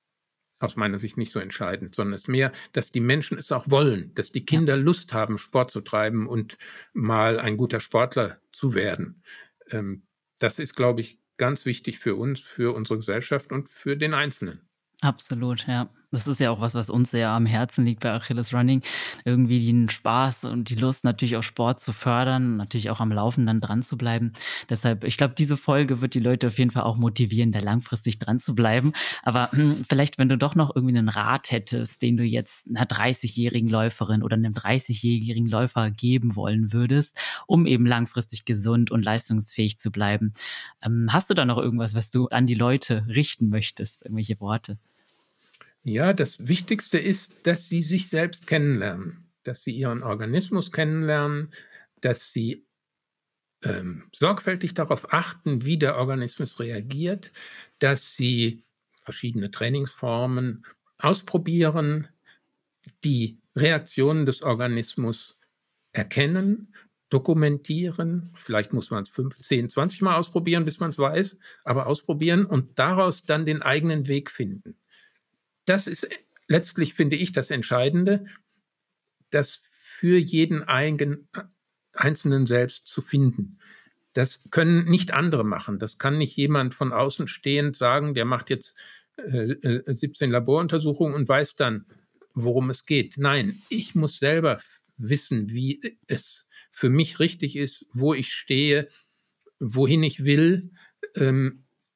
aus meiner Sicht nicht so entscheidend, sondern es ist mehr, dass die Menschen es auch wollen, dass die Kinder ja. Lust haben, Sport zu treiben und mal ein guter Sportler zu werden. Ähm, das ist, glaube ich, ganz wichtig für uns, für unsere Gesellschaft und für den Einzelnen. Absolut, ja. Das ist ja auch was, was uns sehr am Herzen liegt bei Achilles Running, irgendwie den Spaß und die Lust natürlich auch Sport zu fördern, natürlich auch am Laufen dann dran zu bleiben. Deshalb, ich glaube, diese Folge wird die Leute auf jeden Fall auch motivieren, da langfristig dran zu bleiben. Aber hm, vielleicht, wenn du doch noch irgendwie einen Rat hättest, den du jetzt einer dreißigjährigen Läuferin oder einem dreißigjährigen Läufer geben wollen würdest, um eben langfristig gesund und leistungsfähig zu bleiben. Ähm, hast du da noch irgendwas, was du an die Leute richten möchtest, irgendwelche Worte? Ja, das Wichtigste ist, dass sie sich selbst kennenlernen, dass sie ihren Organismus kennenlernen, dass sie ähm, sorgfältig darauf achten, wie der Organismus reagiert, dass sie verschiedene Trainingsformen ausprobieren, die Reaktionen des Organismus erkennen, dokumentieren. Vielleicht muss man es fünf, zehn, zwanzig Mal ausprobieren, bis man es weiß, aber ausprobieren und daraus dann den eigenen Weg finden. Das ist letztlich, finde ich, das Entscheidende, das für jeden eigen, Einzelnen selbst zu finden. Das können nicht andere machen. Das kann nicht jemand von außen stehend sagen, der macht jetzt äh, siebzehn Laboruntersuchungen und weiß dann, worum es geht. Nein, ich muss selber wissen, wie es für mich richtig ist, wo ich stehe, wohin ich will. Ähm,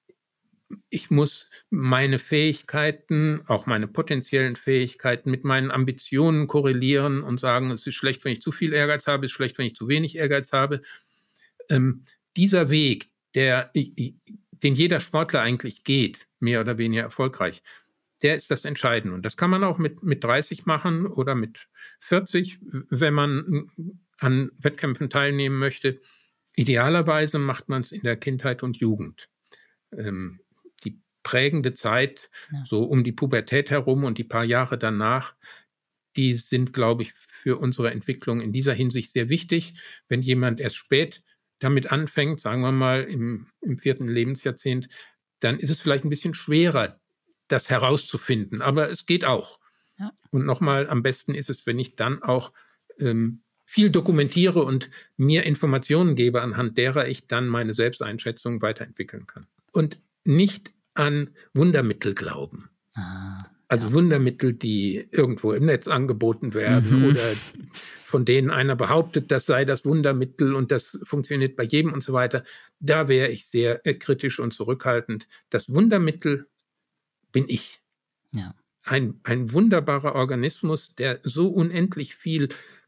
Ich muss meine Fähigkeiten, auch meine potenziellen Fähigkeiten mit meinen Ambitionen korrelieren und sagen, es ist schlecht, wenn ich zu viel Ehrgeiz habe, es ist schlecht, wenn ich zu wenig Ehrgeiz habe. Ähm, dieser Weg, der, den jeder Sportler eigentlich geht, mehr oder weniger erfolgreich, der ist das Entscheidende. Und das kann man auch mit, mit dreißig machen oder mit vierzig, wenn man an Wettkämpfen teilnehmen möchte. Idealerweise macht man es in der Kindheit und Jugend. Ähm, die prägende Zeit, ja. so um die Pubertät herum und die paar Jahre danach, die sind, glaube ich, für unsere Entwicklung in dieser Hinsicht sehr wichtig. Wenn jemand erst spät damit anfängt, sagen wir mal im, im vierten Lebensjahrzehnt, dann ist es vielleicht ein bisschen schwerer, das herauszufinden. Aber es geht auch. Ja. Und nochmal, am besten ist es, wenn ich dann auch ähm, viel dokumentiere und mir Informationen gebe, anhand derer ich dann meine Selbsteinschätzung weiterentwickeln kann. Und nicht an Wundermittel glauben. Ah, also ja. Wundermittel, die irgendwo im Netz angeboten werden Mhm. oder von denen einer behauptet, das sei das Wundermittel und das funktioniert bei jedem und so weiter. Da wäre ich sehr äh, kritisch und zurückhaltend. Das Wundermittel bin ich. Ja. Ein, ein wunderbarer Organismus, der so unendlich viel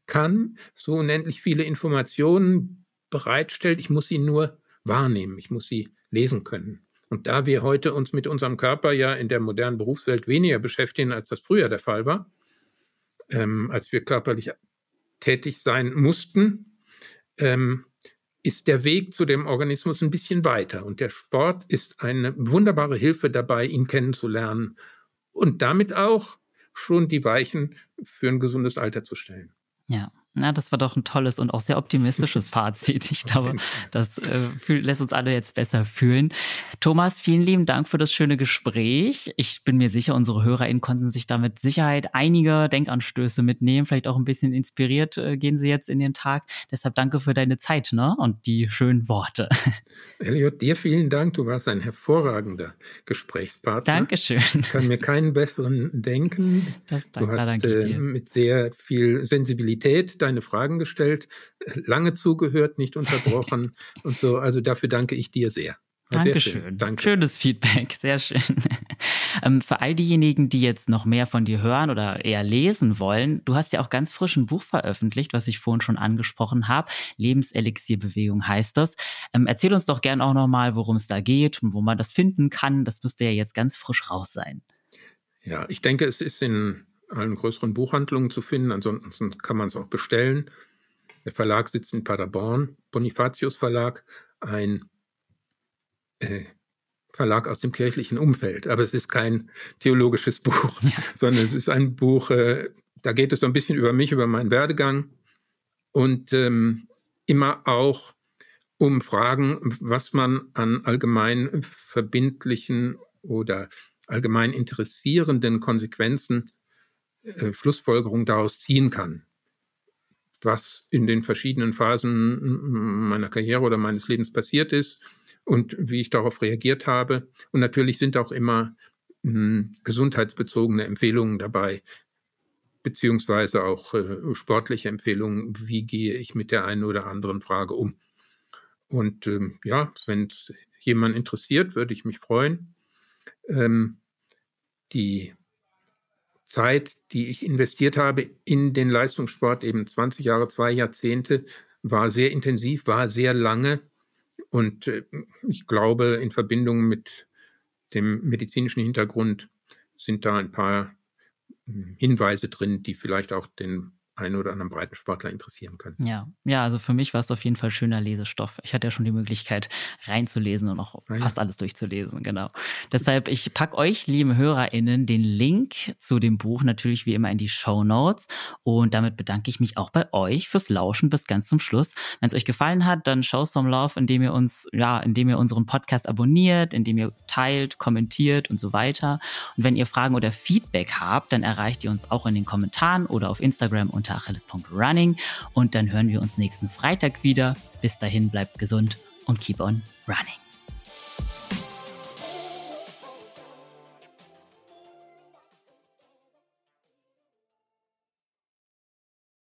kann, so unendlich viele Informationen bereitstellt. Ich muss sie nur wahrnehmen, ich muss sie lesen können. Und da wir heute uns mit unserem Körper ja in der modernen Berufswelt weniger beschäftigen, als das früher der Fall war, ähm, als wir körperlich tätig sein mussten, ähm, ist der Weg zu dem Organismus ein bisschen weiter. Und der Sport ist eine wunderbare Hilfe dabei, ihn kennenzulernen und damit auch schon die Weichen für ein gesundes Alter zu stellen. Ja, na, das war doch ein tolles und auch sehr optimistisches Fazit. Ich glaube, das äh, fühl, lässt uns alle jetzt besser fühlen. Thomas, vielen lieben Dank für das schöne Gespräch. Ich bin mir sicher, unsere HörerInnen konnten sich da mit Sicherheit einige Denkanstöße mitnehmen, vielleicht auch ein bisschen inspiriert äh, gehen sie jetzt in den Tag. Deshalb danke für deine Zeit, ne? Und die schönen Worte. Elliot, dir vielen Dank. Du warst ein hervorragender Gesprächspartner. Dankeschön. Ich kann mir keinen besseren denken. Das du hast danke ich dir. Äh, mit sehr viel Sensibilität deine Fragen gestellt, lange zugehört, nicht unterbrochen und so. Also dafür danke ich dir sehr. War Dankeschön. Sehr schön. Danke. Schönes Feedback, sehr schön. ähm, für all diejenigen, die jetzt noch mehr von dir hören oder eher lesen wollen, du hast ja auch ganz frisch ein Buch veröffentlicht, was ich vorhin schon angesprochen habe. Lebenselixier-Bewegung heißt das. Ähm, erzähl uns doch gern auch nochmal, worum es da geht und wo man das finden kann. Das müsste ja jetzt ganz frisch raus sein. Ja, ich denke, es ist in allen größeren Buchhandlungen zu finden. Ansonsten kann man es auch bestellen. Der Verlag sitzt in Paderborn, Bonifatius Verlag, ein äh, Verlag aus dem kirchlichen Umfeld. Aber es ist kein theologisches Buch, ja. sondern es ist ein Buch, äh, da geht es so ein bisschen über mich, über meinen Werdegang und ähm, immer auch um Fragen, was man an allgemein verbindlichen oder allgemein interessierenden Konsequenzen Äh, Schlussfolgerung daraus ziehen kann, was in den verschiedenen Phasen meiner Karriere oder meines Lebens passiert ist und wie ich darauf reagiert habe. Und natürlich sind auch immer mh, gesundheitsbezogene Empfehlungen dabei, beziehungsweise auch äh, sportliche Empfehlungen, wie gehe ich mit der einen oder anderen Frage um. Und ähm, ja, wenn es jemand interessiert, würde ich mich freuen. Ähm, die Zeit, die ich investiert habe in den Leistungssport, eben zwanzig Jahre, zwei Jahrzehnte, war sehr intensiv, war sehr lange. Und äh, ich glaube, in Verbindung mit dem medizinischen Hintergrund sind da ein paar äh, Hinweise drin, die vielleicht auch den einen oder anderen Breitensportler interessieren können. Ja, ja, also für mich war es auf jeden Fall schöner Lesestoff. Ich hatte ja schon die Möglichkeit reinzulesen und auch ah, fast ja. alles durchzulesen, genau. Deshalb, ich packe euch, liebe HörerInnen, den Link zu dem Buch natürlich wie immer in die Shownotes und damit bedanke ich mich auch bei euch fürs Lauschen bis ganz zum Schluss. Wenn es euch gefallen hat, dann show some love, indem ihr uns, ja, indem ihr unseren Podcast abonniert, indem ihr teilt, kommentiert und so weiter. Und wenn ihr Fragen oder Feedback habt, dann erreicht ihr uns auch in den Kommentaren oder auf Instagram unter achilles punkt running und dann hören wir uns nächsten Freitag wieder. Bis dahin bleibt gesund und keep on running.